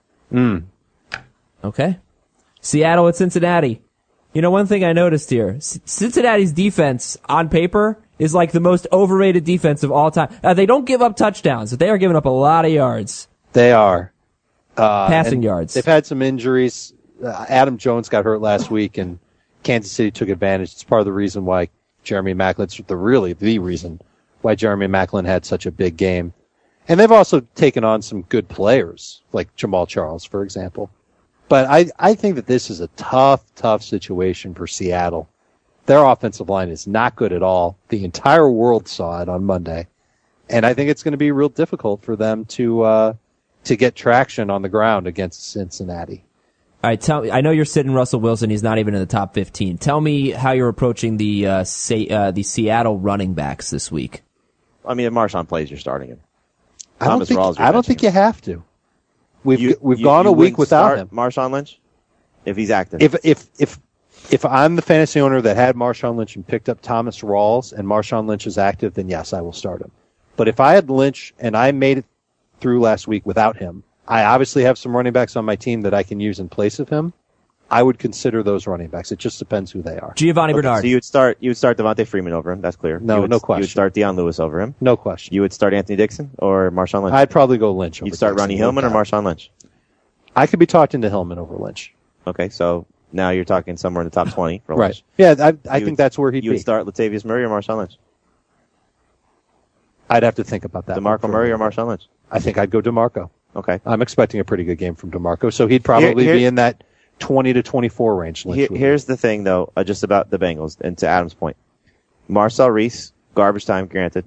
Okay. Seattle at Cincinnati. You know, one thing I noticed here, Cincinnati's defense on paper is like the most overrated defense of all time. They don't give up touchdowns, but they are giving up a lot of yards. They are. Passing yards. They've had some injuries. Adam Jones got hurt last week, and Kansas City took advantage. It's part of the reason why Jeremy Maclin's the reason why Jeremy Maclin had such a big game. And they've also taken on some good players, like Jamal Charles, for example. But I think that this is a tough situation for Seattle. Their offensive line is not good at all. The entire world saw it on Monday. And I think it's going to be real difficult for them to get traction on the ground against Cincinnati. All right, I know you're sitting Russell Wilson. He's not even in the top 15. Tell me how you're approaching the Seattle running backs this week. I mean, if Marshawn plays, you're starting him. I don't think you have to. We've gone a week without him. Marshawn Lynch, if he's active. If I'm the fantasy owner that had Marshawn Lynch and picked up Thomas Rawls and Marshawn Lynch is active, then yes, I will start him. But if I had Lynch and I made it through last week without him, I obviously have some running backs on my team that I can use in place of him. I would consider those running backs. It just depends who they are. Giovanni Bernard. So you would start Devontae Freeman over him. That's clear. No question. You would start Deion Lewis over him. No question. You would start Anthony Dixon or Marshawn Lynch. I'd probably go Lynch. You'd start Ronnie Hillman or Marshawn Lynch. I could be talking to Hillman over Lynch. Okay, so now you're talking somewhere in the top 20 for right. Lynch. Yeah, I think that's where he'd be. You would start Latavius Murray or Marshawn Lynch? I'd have to think about that. DeMarco Murray or Marshawn Lynch? I think I'd go DeMarco. Okay. I'm expecting a pretty good game from DeMarco, so he'd probably be in that 20 to 24 range. Here's the thing, though, just about the Bengals, and to Adam's point. Marcel Reese, garbage time, granted.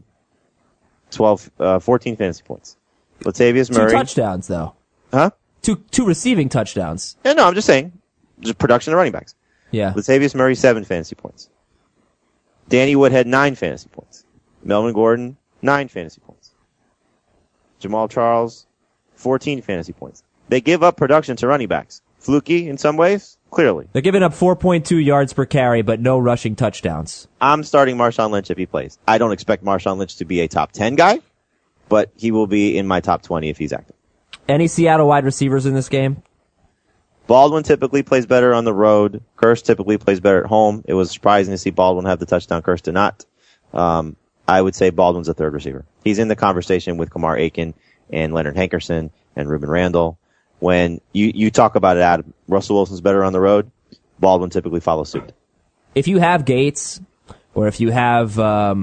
14 fantasy points. Latavius Murray. 2 touchdowns, though. Huh? Two receiving touchdowns. Yeah, no, I'm just saying. Just production of running backs. Yeah. Latavius Murray, 7 fantasy points. Danny Woodhead, 9 fantasy points. Melvin Gordon, 9 fantasy points. Jamal Charles, 14 fantasy points. They give up production to running backs. Fluky in some ways, clearly. They're giving up 4.2 yards per carry, but no rushing touchdowns. I'm starting Marshawn Lynch if he plays. I don't expect Marshawn Lynch to be a top 10 guy, but he will be in my top 20 if he's active. Any Seattle wide receivers in this game? Baldwin typically plays better on the road. Kearse typically plays better at home. It was surprising to see Baldwin have the touchdown. Kearse did not. I would say Baldwin's a third receiver. He's in the conversation with Kamar Aiken and Leonard Hankerson and Ruben Randall. When you talk about it, Adam, Russell Wilson's better on the road. Baldwin typically follows suit. If you have Gates, or if you have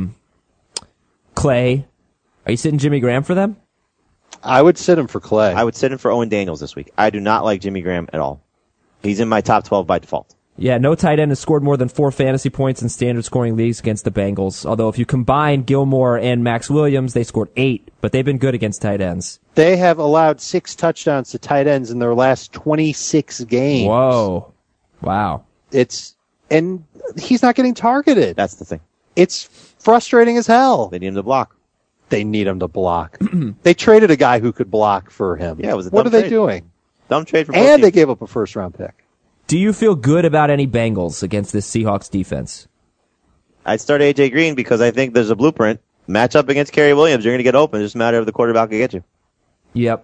Clay, are you sitting Jimmy Graham for them? I would sit him for Clay. I would sit him for Owen Daniels this week. I do not like Jimmy Graham at all. He's in my top 12 by default. Yeah, no tight end has scored more than 4 fantasy points in standard scoring leagues against the Bengals. Although if you combine Gilmore and Max Williams, they scored 8, but they've been good against tight ends. They have allowed 6 touchdowns to tight ends in their last 26 games. Whoa. Wow. And he's not getting targeted. That's the thing. It's frustrating as hell. They need him to block. They need him to block. They traded a guy who could block for him. Yeah, it was a What dumb are trade. they doing? Dumb trade for both And teams. they gave up a first-round pick. Do you feel good about any Bengals against this Seahawks defense? I'd start A.J. Green because I think there's a blueprint. Match up against Kerry Williams. You're going to get open. It's just a matter of the quarterback can get you. Yep.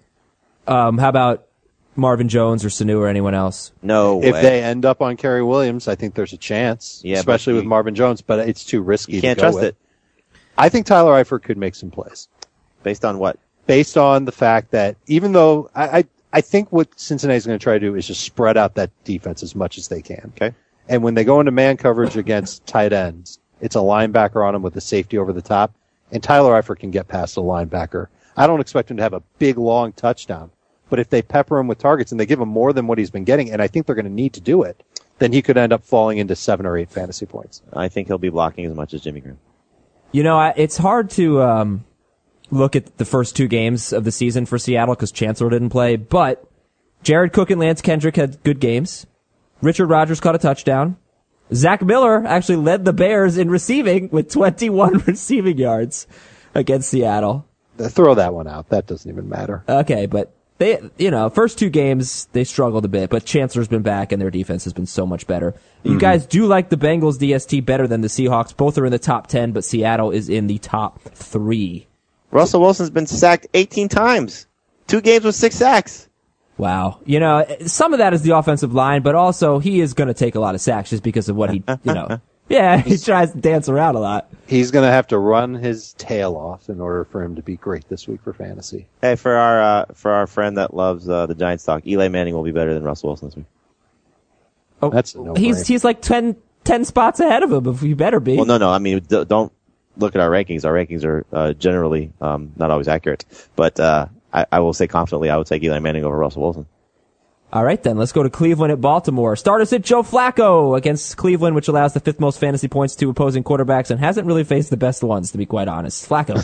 How about Marvin Jones or Sanu or anyone else? No way. If they end up on Kerry Williams, I think there's a chance, Yeah, especially with Marvin Jones, but it's too risky You can't to go trust with. it. I think Tyler Eifert could make some plays. Based on what? Based on the fact that even though I think what Cincinnati's going to try to do is just spread out that defense as much as they can. Okay. And when they go into man coverage against tight ends, it's a linebacker on him with a safety over the top, and Tyler Eifert can get past the linebacker. I don't expect him to have a big, long touchdown, but if they pepper him with targets and they give him more than what he's been getting, and I think they're going to need to do it, then he could end up falling into 7 or 8 fantasy points. I think he'll be blocking as much as Jimmy Graham. You know, it's hard to look at the first 2 games of the season for Seattle because Chancellor didn't play, but Jared Cook and Lance Kendrick had good games. Richard Rodgers caught a touchdown. Zach Miller actually led the Bears in receiving with 21 receiving yards against Seattle. Throw that one out. That doesn't even matter. Okay, but they, first 2 games, they struggled a bit, but Chancellor's been back and their defense has been so much better. You guys do like the Bengals DST better than the Seahawks. Both are in the top 10, but Seattle is in the top 3. Russell Wilson's been sacked 18 times. 2 games with 6 sacks. Wow. Some of that is the offensive line, but also he is going to take a lot of sacks just because of what he, yeah, he tries to dance around a lot. He's going to have to run his tail off in order for him to be great this week for fantasy. Hey, for our friend that loves the Giants talk, Eli Manning will be better than Russell Wilson this week. Oh, that's no he's like 10 spots ahead of him. If you better be. Well, no. I mean, don't look at our rankings. Our rankings are generally not always accurate, but I will say confidently I would take Eli Manning over Russell Wilson. All right, then. Let's go to Cleveland at Baltimore. Starters at Joe Flacco against Cleveland, which allows the 5th most fantasy points to opposing quarterbacks and hasn't really faced the best ones, to be quite honest. Flacco.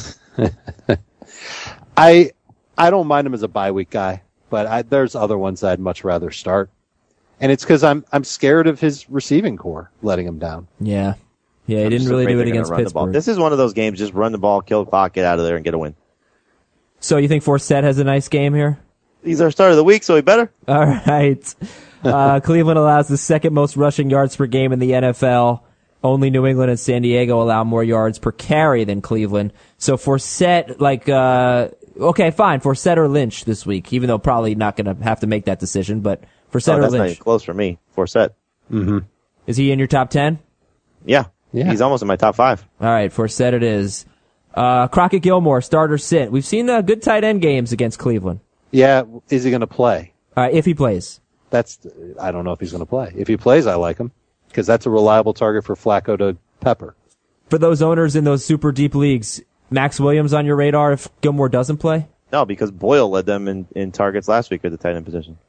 I don't mind him as a bye week guy, but there's other ones I'd much rather start. And it's because I'm scared of his receiving core letting him down. Yeah. Yeah, he didn't really do it against Pittsburgh. This is one of those games, just run the ball, kill the clock, get out of there, and get a win. So you think Forsett has a nice game here? He's our start of the week, so he better. All right. Cleveland allows the 2nd most rushing yards per game in the NFL. only New England and San Diego allow more yards per carry than Cleveland. So Forsett, okay, fine, Forsett or Lynch this week, even though probably not going to have to make that decision, but Forsett or that's Lynch. not even close for me. Forsett. Mm-hmm. Is he in your top 10? Yeah. He's almost in my top 5. All right, Forsett it is. Crockett Gilmore, starter sit. We've seen good tight end games against Cleveland. Yeah, is he going to play? If he plays. I don't know if he's going to play. If he plays, I like him, because that's a reliable target for Flacco to pepper. For those owners in those super deep leagues, Max Williams on your radar if Gilmore doesn't play? No, because Boyle led them in targets last week at the tight end position.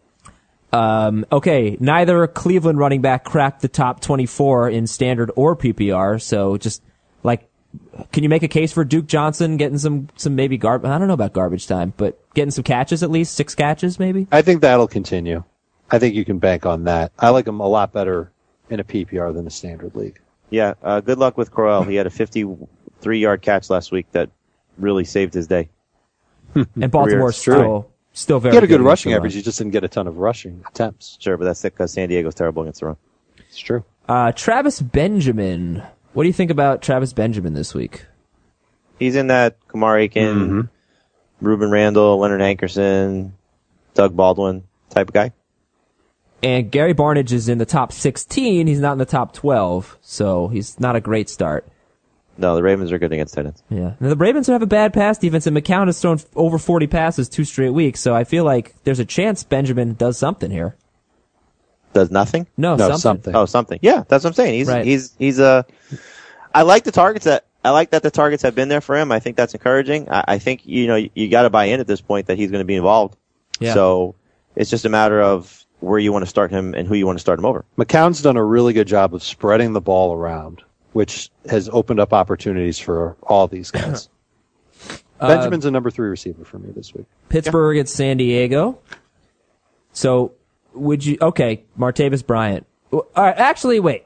Okay, neither Cleveland running back cracked the top 24 in standard or PPR, so just can you make a case for Duke Johnson getting some maybe garbage? I don't know about garbage time, but getting some catches at least, 6 catches maybe? I think that'll continue. I think you can bank on that. I like him a lot better in a PPR than a standard league. Yeah, good luck with Crowell. He had a 53-yard catch last week that really saved his day. And Baltimore's still very good. He had a good rushing average. He just didn't get a ton of rushing attempts. Sure, but that's because San Diego's terrible against the run. It's true. Travis Benjamin. What do you think about Travis Benjamin this week? He's in that Kamar Aiken, Ruben Randall, Leonard Hankerson, Doug Baldwin type of guy. And Gary Barnidge is in the top 16. He's not in the top 12, so he's not a great start. No, the Ravens are good against tight ends. Yeah. Now, the Ravens have a bad pass defense, and McCown has thrown over 40 passes 2 straight weeks, so I feel like there's a chance Benjamin does something here. Does nothing? No, something. Oh, something. Yeah, that's what I'm saying. He's I like the targets that the targets have been there for him. I think that's encouraging. I think, you got to buy in at this point that he's going to be involved. Yeah. So it's just a matter of where you want to start him and who you want to start him over. McCown's done a really good job of spreading the ball around, which has opened up opportunities for all these guys. Benjamin's a number 3 receiver for me this week. Pittsburgh at San Diego. So Martavis Bryant. All right, actually, wait.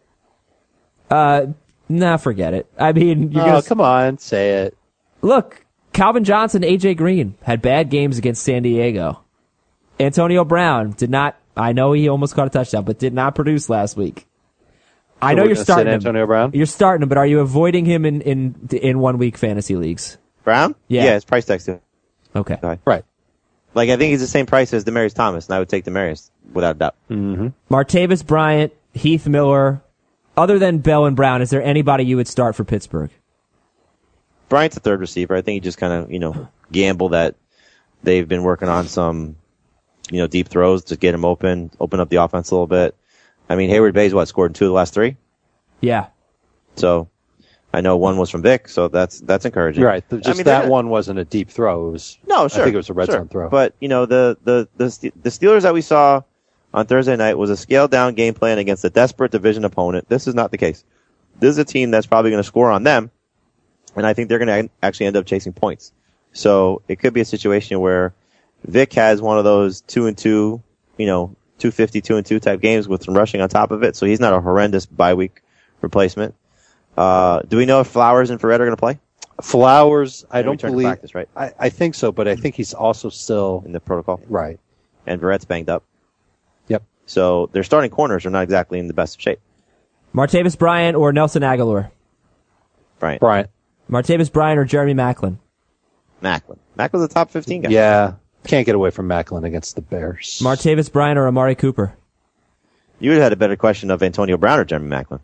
Forget it. I mean, come on, say it. Look, Calvin Johnson, AJ Green had bad games against San Diego. Antonio Brown did not. I know he almost caught a touchdown, but did not produce last week. I know you're starting him. Antonio Brown. You're starting him, but are you avoiding him in 1 week fantasy leagues? Brown? Yeah, his price tag's too. Okay, right. I think he's the same price as Demaryius Thomas, and I would take Demaryius without a doubt. Mm-hmm. Martavis Bryant, Heath Miller. Other than Bell and Brown, is there anybody you would start for Pittsburgh? Bryant's a third receiver. I think he just kind of, gamble that they've been working on some, deep throws to get him open up the offense a little bit. I mean, Hayward Bay's scored in 2 of the last 3? Yeah. So, I know 1 was from Vic, so that's encouraging. Right. That one wasn't a deep throw. It was, no, sure. I think it was a red zone throw. But, the Steelers that we saw on Thursday night was a scaled down game plan against a desperate division opponent. This is not the case. This is a team that's probably going to score on them, and I think they're going to actually end up chasing points. So it could be a situation where Vic has one of those 2-2, 250, 2-2 type games with some rushing on top of it. So he's not a horrendous bye week replacement. Do we know if Flowers and Ferret are going to play? Flowers, I don't believe. Practice, right? I think so, but I think he's also still in the protocol. Right. And Verrett's banged up. Yep. So their starting corners are not exactly in the best shape. Martavis Bryant or Nelson Aguilar? Bryant. Martavis Bryant or Jeremy Maclin? Maclin's a top 15 guy. Yeah. Can't get away from Maclin against the Bears. Martavis Bryant or Amari Cooper? You would have had a better question of Antonio Brown or Jeremy Maclin.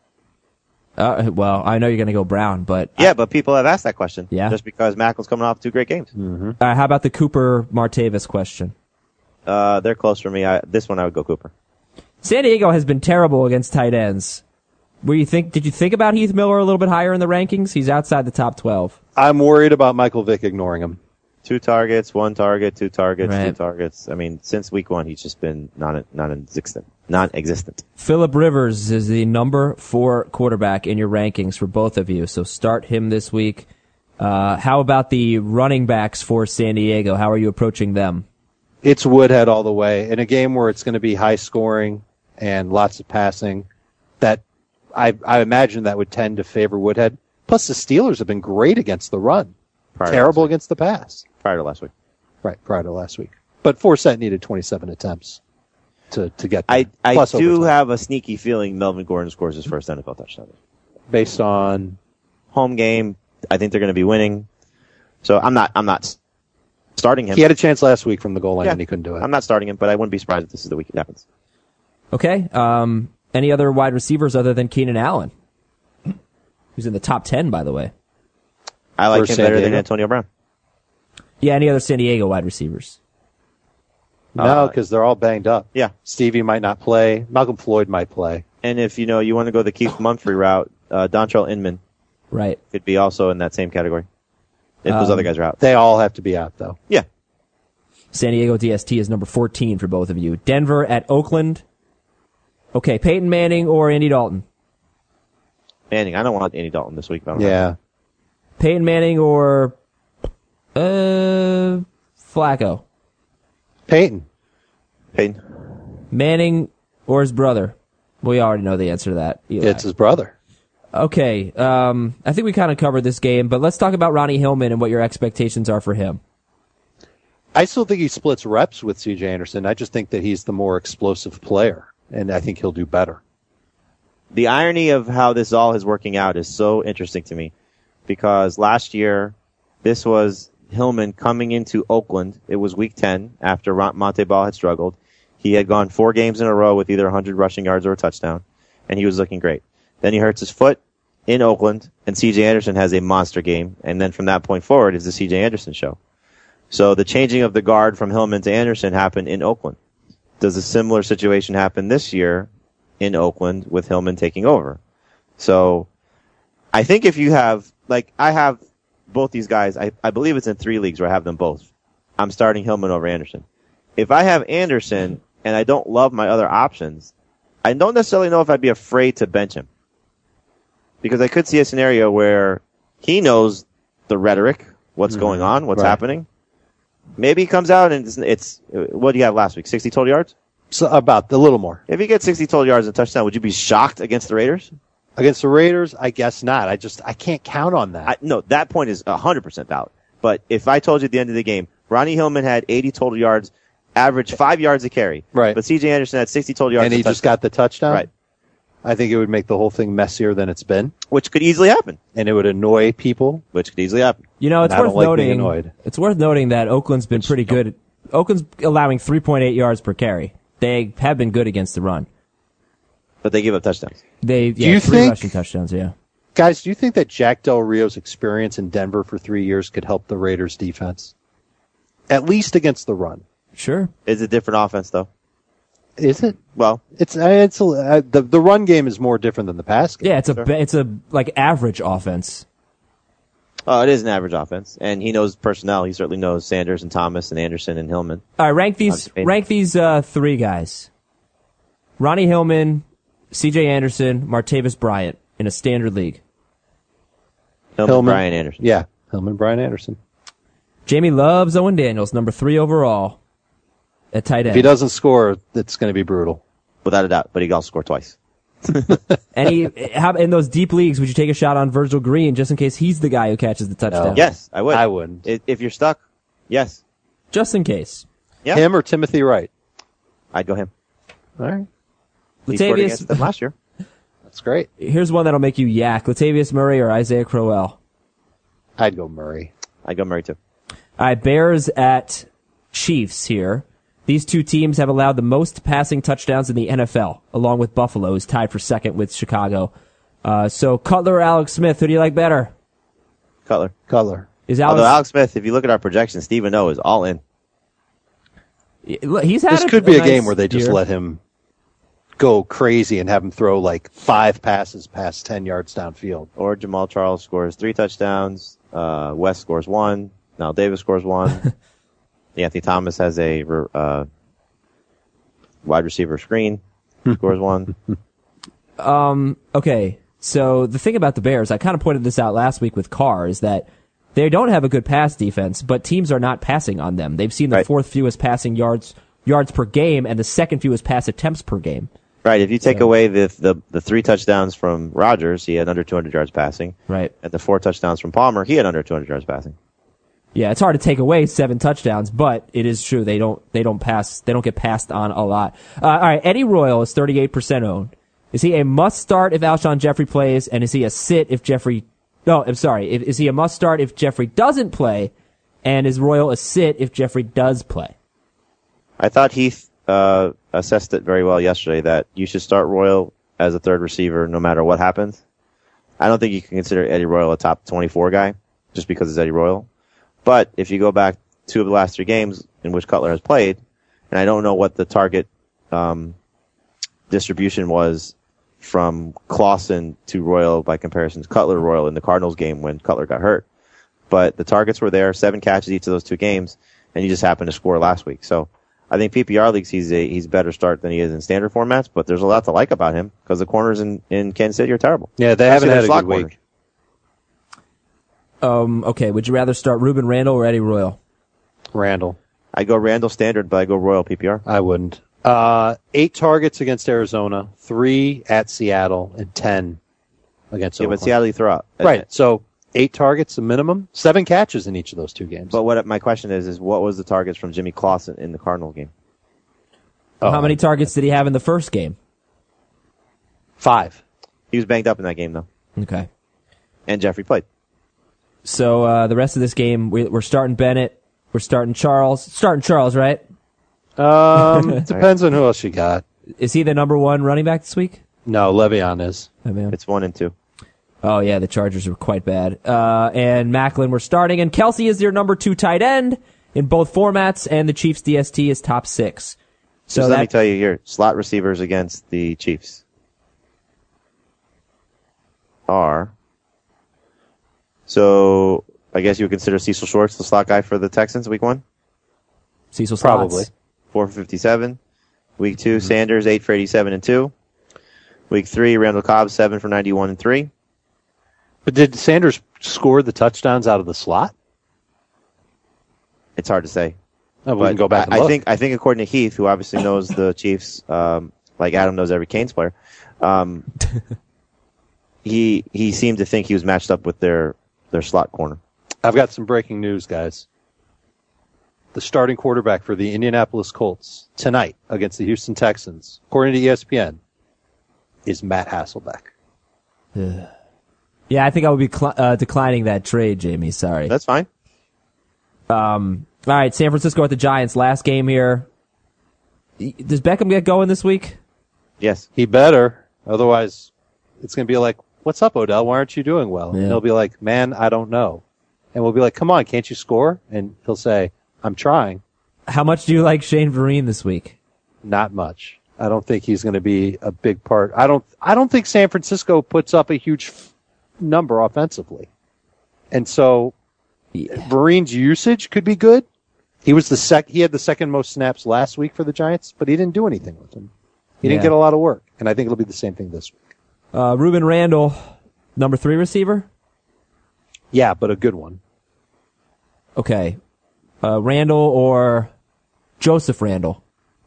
Well, I know you're going to go Brown, but... Yeah, but people have asked that question. Yeah. Just because Maclin's coming off 2 great games. Mm-hmm. How about the Cooper-Martavis question? They're close for me. This one I would go Cooper. San Diego has been terrible against tight ends. Did you think about Heath Miller a little bit higher in the rankings? He's outside the top 12. I'm worried about Michael Vick ignoring him. 2 targets, 1 target, 2 targets, right. 2 targets. I mean, since week 1, he's just been non-existent. Phillip Rivers is the number 4 quarterback in your rankings for both of you, so start him this week. How about the running backs for San Diego? How are you approaching them? It's Woodhead all the way. In a game where it's going to be high scoring and lots of passing, that I imagine that would tend to favor Woodhead. Plus, the Steelers have been great against the run. Terrible against the pass. Prior to last week. Right, prior to last week. But Forsett needed 27 attempts. to get there. I Plus do overtime. have a sneaky feeling Melvin Gordon scores his first NFL touchdown. Based on home game, I think they're going to be winning. So I'm not starting him. He had a chance last week from the goal line and he couldn't do it. I'm not starting him, but I wouldn't be surprised if this is the week it happens. Okay. Any other wide receivers other than Keenan Allen? Who's in the top 10, by the way. I like him better than Antonio Brown. Yeah, any other San Diego wide receivers? No, because they're all banged up. Yeah. Stevie might not play. Malcolm Floyd might play. And if you want to go the Keith Mumphrey route, Dontrell Inman right, could be also in that same category. If those other guys are out. They all have to be out, though. Yeah. San Diego DST is number 14 for both of you. Denver at Oakland. Okay, Peyton Manning or Andy Dalton? Manning. I don't want Andy Dalton this week. Yeah. Peyton Manning or Flacco? Peyton. Manning or his brother? We already know the answer to that. Eli. It's his brother. Okay, I think we kind of covered this game, but let's talk about Ronnie Hillman and what your expectations are for him. I still think he splits reps with C.J. Anderson. I just think that he's the more explosive player, and I think he'll do better. The irony of how this all is working out is so interesting to me, because last year, this was Hillman coming into Oakland. It was week 10 after Monte Ball had struggled. He had gone 4 games in a row with either 100 rushing yards or a touchdown, and he was looking great. Then he hurts his foot in Oakland, and C.J. Anderson has a monster game, and then from that point forward is the C.J. Anderson show. So the changing of the guard from Hillman to Anderson happened in Oakland. Does a similar situation happen this year in Oakland with Hillman taking over? So I think if you have, I have both these guys, I believe it's in 3 leagues where I have them both. I'm starting Hillman over Anderson. If I have Anderson and I don't love my other options, I don't necessarily know if I'd be afraid to bench him. Because I could see a scenario where he knows the rhetoric, what's going on, what's happening. Maybe he comes out and it's what do you have last week? 60 total yards? So about a little more. If he gets 60 total yards and a touchdown, would you be shocked against the Raiders? Against the Raiders, I guess not. I can't count on that. No, that point is 100% valid. But if I told you at the end of the game, Ronnie Hillman had 80 total yards, averaged 5 yards a carry. Right. But C.J. Anderson had 60 total yards. And he just got the touchdown? Right. I think it would make the whole thing messier than it's been. Which could easily happen. And it would annoy people. Which could easily happen. It's worth noting that Oakland's been pretty good. Oakland's allowing 3.8 yards per carry. They have been good against the run. But they give up touchdowns. Do you 3 rushing touchdowns, yeah. Guys, do you think that Jack Del Rio's experience in Denver for 3 years could help the Raiders defense? At least against the run. Sure. It's a different offense, though. Is it? Well, the run game is more different than the pass game. Yeah, it's a average offense. Oh, it is an average offense, and he knows personnel. He certainly knows Sanders and Thomas and Anderson and Hillman. All right, rank these 3 guys: Ronnie Hillman, C.J. Anderson, Martavis Bryant in a standard league. Hillman, Bryant, Anderson. Yeah, Hillman, Bryant, Anderson. Jamie loves Owen Daniels, number 3 overall at tight end. If he doesn't score, it's going to be brutal. Without a doubt, but he can also score twice. In those deep leagues, would you take a shot on Virgil Green just in case he's the guy who catches the touchdown? No. Yes, I would. I wouldn't. If you're stuck, yes. Just in case. Yeah. Him or Timothy Wright? I'd go him. All right. He scored against them last year. That's great. Here's one that'll make you yak. Latavius Murray or Isaiah Crowell? I'd go Murray. I'd go Murray too. All right, Bears at Chiefs here. These 2 teams have allowed the most passing touchdowns in the NFL, along with Buffalo, who's tied for second with Chicago. So Cutler or Alex Smith, who do you like better? Cutler. Cutler. Although Alex Smith, if you look at our projections, Stephen O is all in. This could be a game where they just let him go crazy and have him throw 5 passes past 10 yards downfield. Or Jamal Charles scores 3 touchdowns. West scores 1. Now Davis scores 1. Anthony Thomas has a wide receiver screen. Scores 1. Okay. So the thing about the Bears, I kind of pointed this out last week with Carr, is that they don't have a good pass defense, but teams are not passing on them. They've seen the 4th fewest passing yards per game and the 2nd fewest pass attempts per game. Right. If you take away the 3 touchdowns from Rodgers, he had under 200 yards passing. Right. And the 4 touchdowns from Palmer, he had under 200 yards passing. Yeah, it's hard to take away 7 touchdowns, but it is true they don't get passed on a lot. All right, Eddie Royal is 38% owned. Is he a must start if Alshon Jeffrey plays, and is he a sit if Jeffrey? No, I'm sorry. Is he a must start if Jeffrey doesn't play, and is Royal a sit if Jeffrey does play? I thought Heath assessed it very well yesterday that you should start Royal as a third receiver no matter what happens. I don't think you can consider Eddie Royal a top 24 guy just because it's Eddie Royal. But if you go back 2 of the last 3 games in which Cutler has played, and I don't know what the target distribution was from Clausen to Royal by comparison to Cutler Royal in the Cardinals game when Cutler got hurt. But the targets were there, 7 catches each of those 2 games, and he just happened to score last week. So I think PPR leagues he's a better start than he is in standard formats, but there's a lot to like about him because the corners in Kansas City are terrible. Yeah, they haven't had a good week. Okay, would you rather start Ruben Randall or Eddie Royal? Randall. I go Randall standard, but I go Royal PPR. I wouldn't. 8 targets against Arizona, 3 at Seattle, and 10 against Oakland. But Seattle you throw out. Right, so 8 targets a minimum, 7 catches in each of those 2 games. But what my question is what was the targets from Jimmy Clausen in the Cardinal game? How many targets did he have in the first game? 5. He was banged up in that game, though. Okay. And Jeffrey played. So the rest of this game, we're starting Bennett. We're starting Charles. Starting Charles, right? Depends on who else you got. Is he the number 1 running back this week? No, Le'Veon is. Oh, man. It's 1 and 2. Oh, yeah, the Chargers are quite bad. And Macklin we're starting. And Kelsey is their number 2 tight end in both formats, and the Chiefs' DST is top 6. So let me tell you here, slot receivers against the Chiefs are... So I guess you would consider Cecil Shorts the slot guy for the Texans week 1? Cecil probably. 4 for 57. Week 2, Sanders 8 for 87 and 2. Week 3, Randall Cobb 7 for 91 and 3. But did Sanders score the touchdowns out of the slot? It's hard to say. We can go back and look. I think according to Heath, who obviously knows the Chiefs, like Adam knows every Canes player, he seemed to think he was matched up with their slot corner. I've got some breaking news, guys. The starting quarterback for the Indianapolis Colts tonight against the Houston Texans, according to ESPN, is Matt Hasselbeck. Yeah, I think I would be declining that trade, Jamie. Sorry. That's fine. All right, San Francisco at the Giants. Last game here. Does Beckham get going this week? Yes. He better. Otherwise, it's going to be like, what's up, Odell? Why aren't you doing well? Yeah. And he'll be like, man, I don't know. And we'll be like, come on, can't you score? And he'll say, I'm trying. How much do you like Shane Vereen this week? Not much. I don't think he's going to be a big part. I don't think San Francisco puts up a huge number offensively. And so Vereen's usage could be good. He was he had the second most snaps last week for the Giants, but he didn't do anything with him. He didn't get a lot of work. And I think it'll be the same thing this week. Ruben Randall, number 3 receiver? Yeah, but a good one. Okay. Randall or Joseph Randall?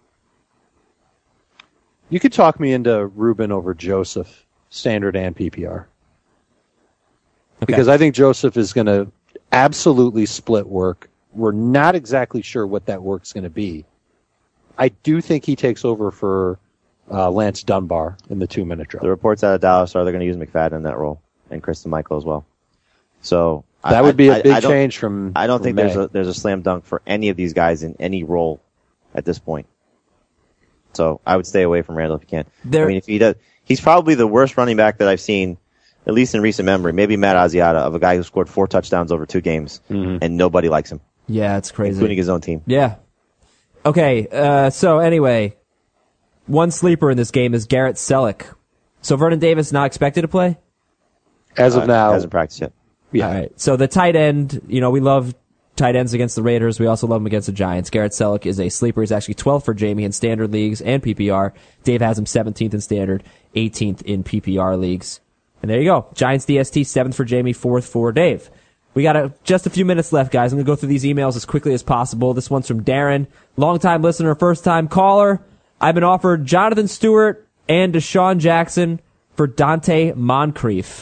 You could talk me into Ruben over Joseph, standard and PPR. Okay. Because I think Joseph is going to absolutely split work. We're not exactly sure what that work's going to be. I do think he takes over for Lance Dunbar in the 2-minute drill. The reports out of Dallas are they're going to use McFadden in that role and Kristen Michael as well. So that would be a big change from. I don't think May. there's a slam dunk for any of these guys in any role at this point. So I would stay away from Randall if you can. I mean, if he does, he's probably the worst running back that I've seen, at least in recent memory. Maybe Matt Asiata, of a guy who scored 4 touchdowns over 2 games, and nobody likes him. Yeah, it's crazy, including his own team. Yeah. Okay. So anyway, one sleeper in this game is Garrett Selleck. So Vernon Davis not expected to play? As of now. Hasn't practiced yet. Yeah. All right. So the tight end, we love tight ends against the Raiders. We also love them against the Giants. Garrett Selleck is a sleeper. He's actually 12th for Jamie in standard leagues and PPR. Dave has him 17th in standard, 18th in PPR leagues. And there you go. Giants DST, 7th for Jamie, 4th for Dave. We got just a few minutes left, guys. I'm going to go through these emails as quickly as possible. This one's from Darren, longtime listener, first-time caller. I've been offered Jonathan Stewart and Deshaun Jackson for Dante Moncrief.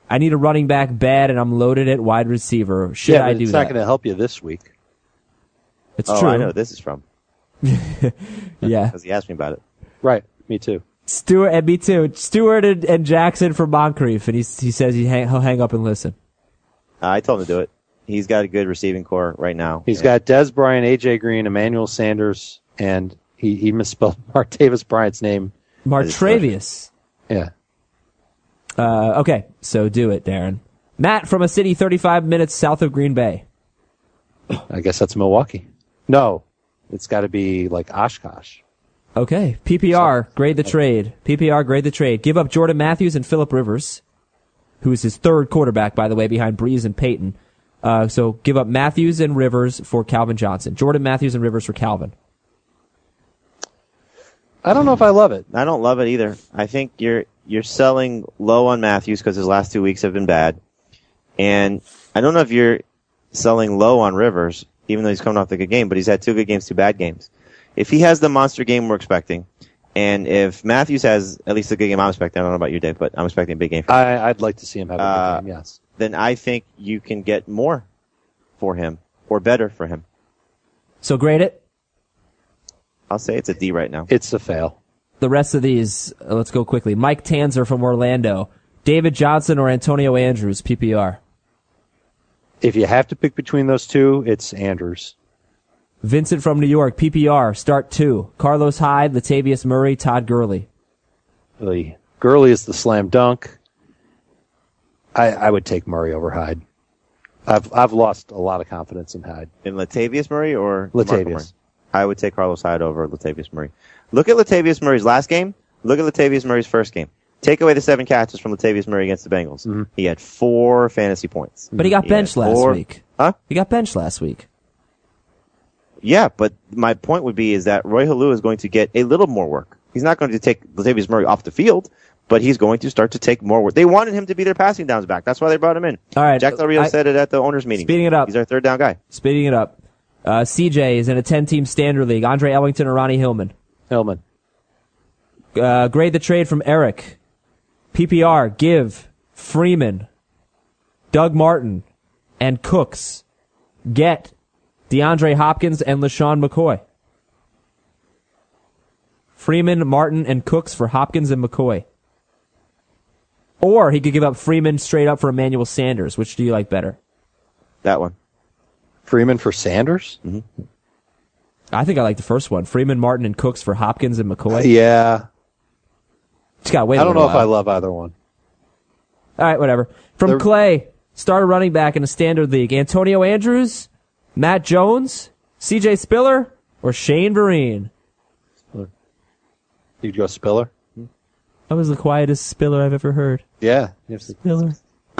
I need a running back bad, and I'm loaded at wide receiver. Should I do that? It's not going to help you this week. It's true. I know what this is from. Yeah. Because he asked me about it. Right. Me too. Stewart, and me too. Stewart and Jackson from Moncrief, and he says he'll hang up and listen. I told him to do it. He's got a good receiving core right now. He's got Des Bryant, A.J. Green, Emmanuel Sanders, and he misspelled Martavis Bryant's name. Martravius. Yeah. Okay, so do it, Darren. Matt from a city 35 minutes south of Green Bay. I guess that's Milwaukee. No, it's got to be like Oshkosh. Okay, PPR, grade the trade. PPR, grade the trade. Give up Jordan Matthews and Phillip Rivers, who is his third quarterback, by the way, behind Breeze and Peyton. So give up Matthews and Rivers for Calvin Johnson. Jordan Matthews and Rivers for Calvin. I don't know if I love it. I don't love it either. I think you're selling low on Matthews because his last 2 weeks have been bad. And I don't know if you're selling low on Rivers, even though he's coming off the good game, but he's had 2 good games, 2 bad games. If he has the monster game we're expecting, and if Matthews has at least a good game I'm expecting, I don't know about you, Dave, but I'm expecting a big game. I'd like to see him have a big game, yes. Then I think you can get more for him, or better for him. So grade it? I'll say it's a D right now. It's a fail. The rest of these, let's go quickly. Mike Tanzer from Orlando. David Johnson or Antonio Andrews, PPR. If you have to pick between those two, it's Andrews. Vincent from New York, PPR, start 2. Carlos Hyde, Latavius Murray, Todd Gurley. Gurley is the slam dunk. I would take Murray over Hyde. I've lost a lot of confidence in Hyde. In Latavius Murray or Latavius? I would take Carlos Hyde over Latavius Murray. Look at Latavius Murray's last game. Look at Latavius Murray's first game. Take away the 7 catches from Latavius Murray against the Bengals. Mm-hmm. He had 4 fantasy points. But he got benched last week. Huh? He got benched last week. Yeah, but my point would be is that Roy Halou is going to get a little more work. He's not going to take Latavius Murray off the field, but he's going to start to take more work. They wanted him to be their passing downs back. That's why they brought him in. All right. Jack Del Rio said it at the owners' meeting. Speeding it up. He's our 3rd down guy. Speeding it up. CJ is in a 10-team standard league. Andre Ellington or Ronnie Hillman? Hillman. Grade the trade from Eric. PPR, give Freeman, Doug Martin, and Cooks. Get DeAndre Hopkins and LaShawn McCoy. Freeman, Martin, and Cooks for Hopkins and McCoy. Or he could give up Freeman straight up for Emmanuel Sanders. Which do you like better? That one. Freeman for Sanders? Mm-hmm. I think I like the first one. Freeman, Martin, and Cooks for Hopkins and McCoy. Yeah. Just gotta wait I don't know if I love either one. All right, whatever. From Clay, starter running back in a standard league. Antonio Andrews, Matt Jones, CJ Spiller, or Shane Vereen? You'd go Spiller? That was the quietest Spiller I've ever heard. Yeah. Spiller.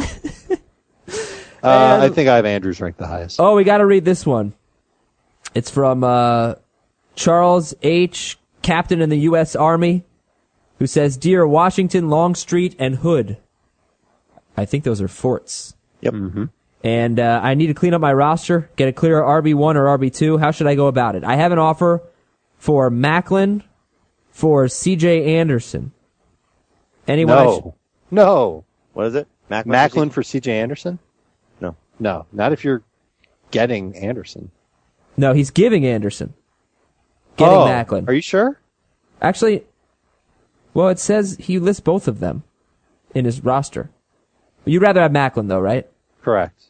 I think I have Andrews ranked the highest. Oh, we gotta read this one. It's from Charles H., captain in the U.S. Army, who says, Dear Washington, Longstreet, and Hood. I think those are forts. Yep. Mm-hmm. And I need to clean up my roster, get a clear RB1 or RB2. How should I go about it? I have an offer for Macklin for C.J. Anderson. Anyone? No. What is it? Macklin for C.J. Anderson? No. No, not if you're getting Anderson. No, he's giving Anderson. Getting Macklin. Are you sure? Actually, well, it says he lists both of them in his roster. You'd rather have Macklin, though, right? Correct.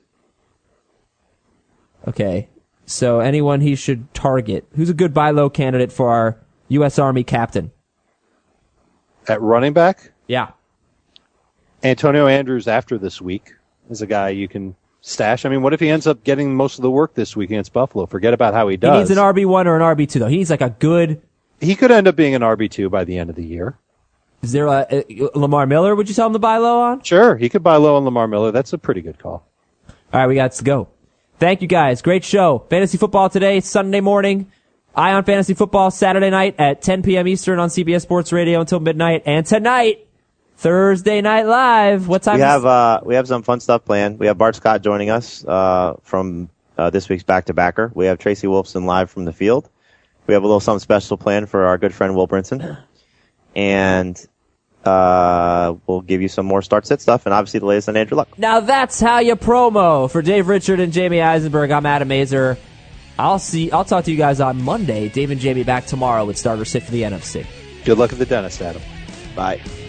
Okay. So anyone he should target. Who's a good buy low candidate for our U.S. Army captain? At running back? Yeah. Antonio Andrews after this week is a guy you can stash. I mean, what if he ends up getting most of the work this week against Buffalo? Forget about how he does. He needs an RB1 or an RB2, though. He needs like a good... He could end up being an RB2 by the end of the year. Is there a Lamar Miller? Would you tell him to buy low on? Sure. He could buy low on Lamar Miller. That's a pretty good call. All right, we got to go. Thank you, guys. Great show. Fantasy football today, Sunday morning. Eye on Fantasy Football Saturday night at 10 p.m. Eastern on CBS Sports Radio until midnight. And tonight, Thursday Night Live. What time? We have some fun stuff planned. We have Bart Scott joining us from this week's Back-to-Backer. We have Tracy Wolfson live from the field. We have a little something special planned for our good friend Will Brinson. And we'll give you some more start-sit stuff, and obviously the latest on Andrew Luck. Now that's how you promo. For Dave Richard and Jamie Eisenberg, I'm Adam Mazer. I'll talk to you guys on Monday. Dave and Jamie back tomorrow with Starter Sit for the NFC. Good luck at the dentist, Adam. Bye.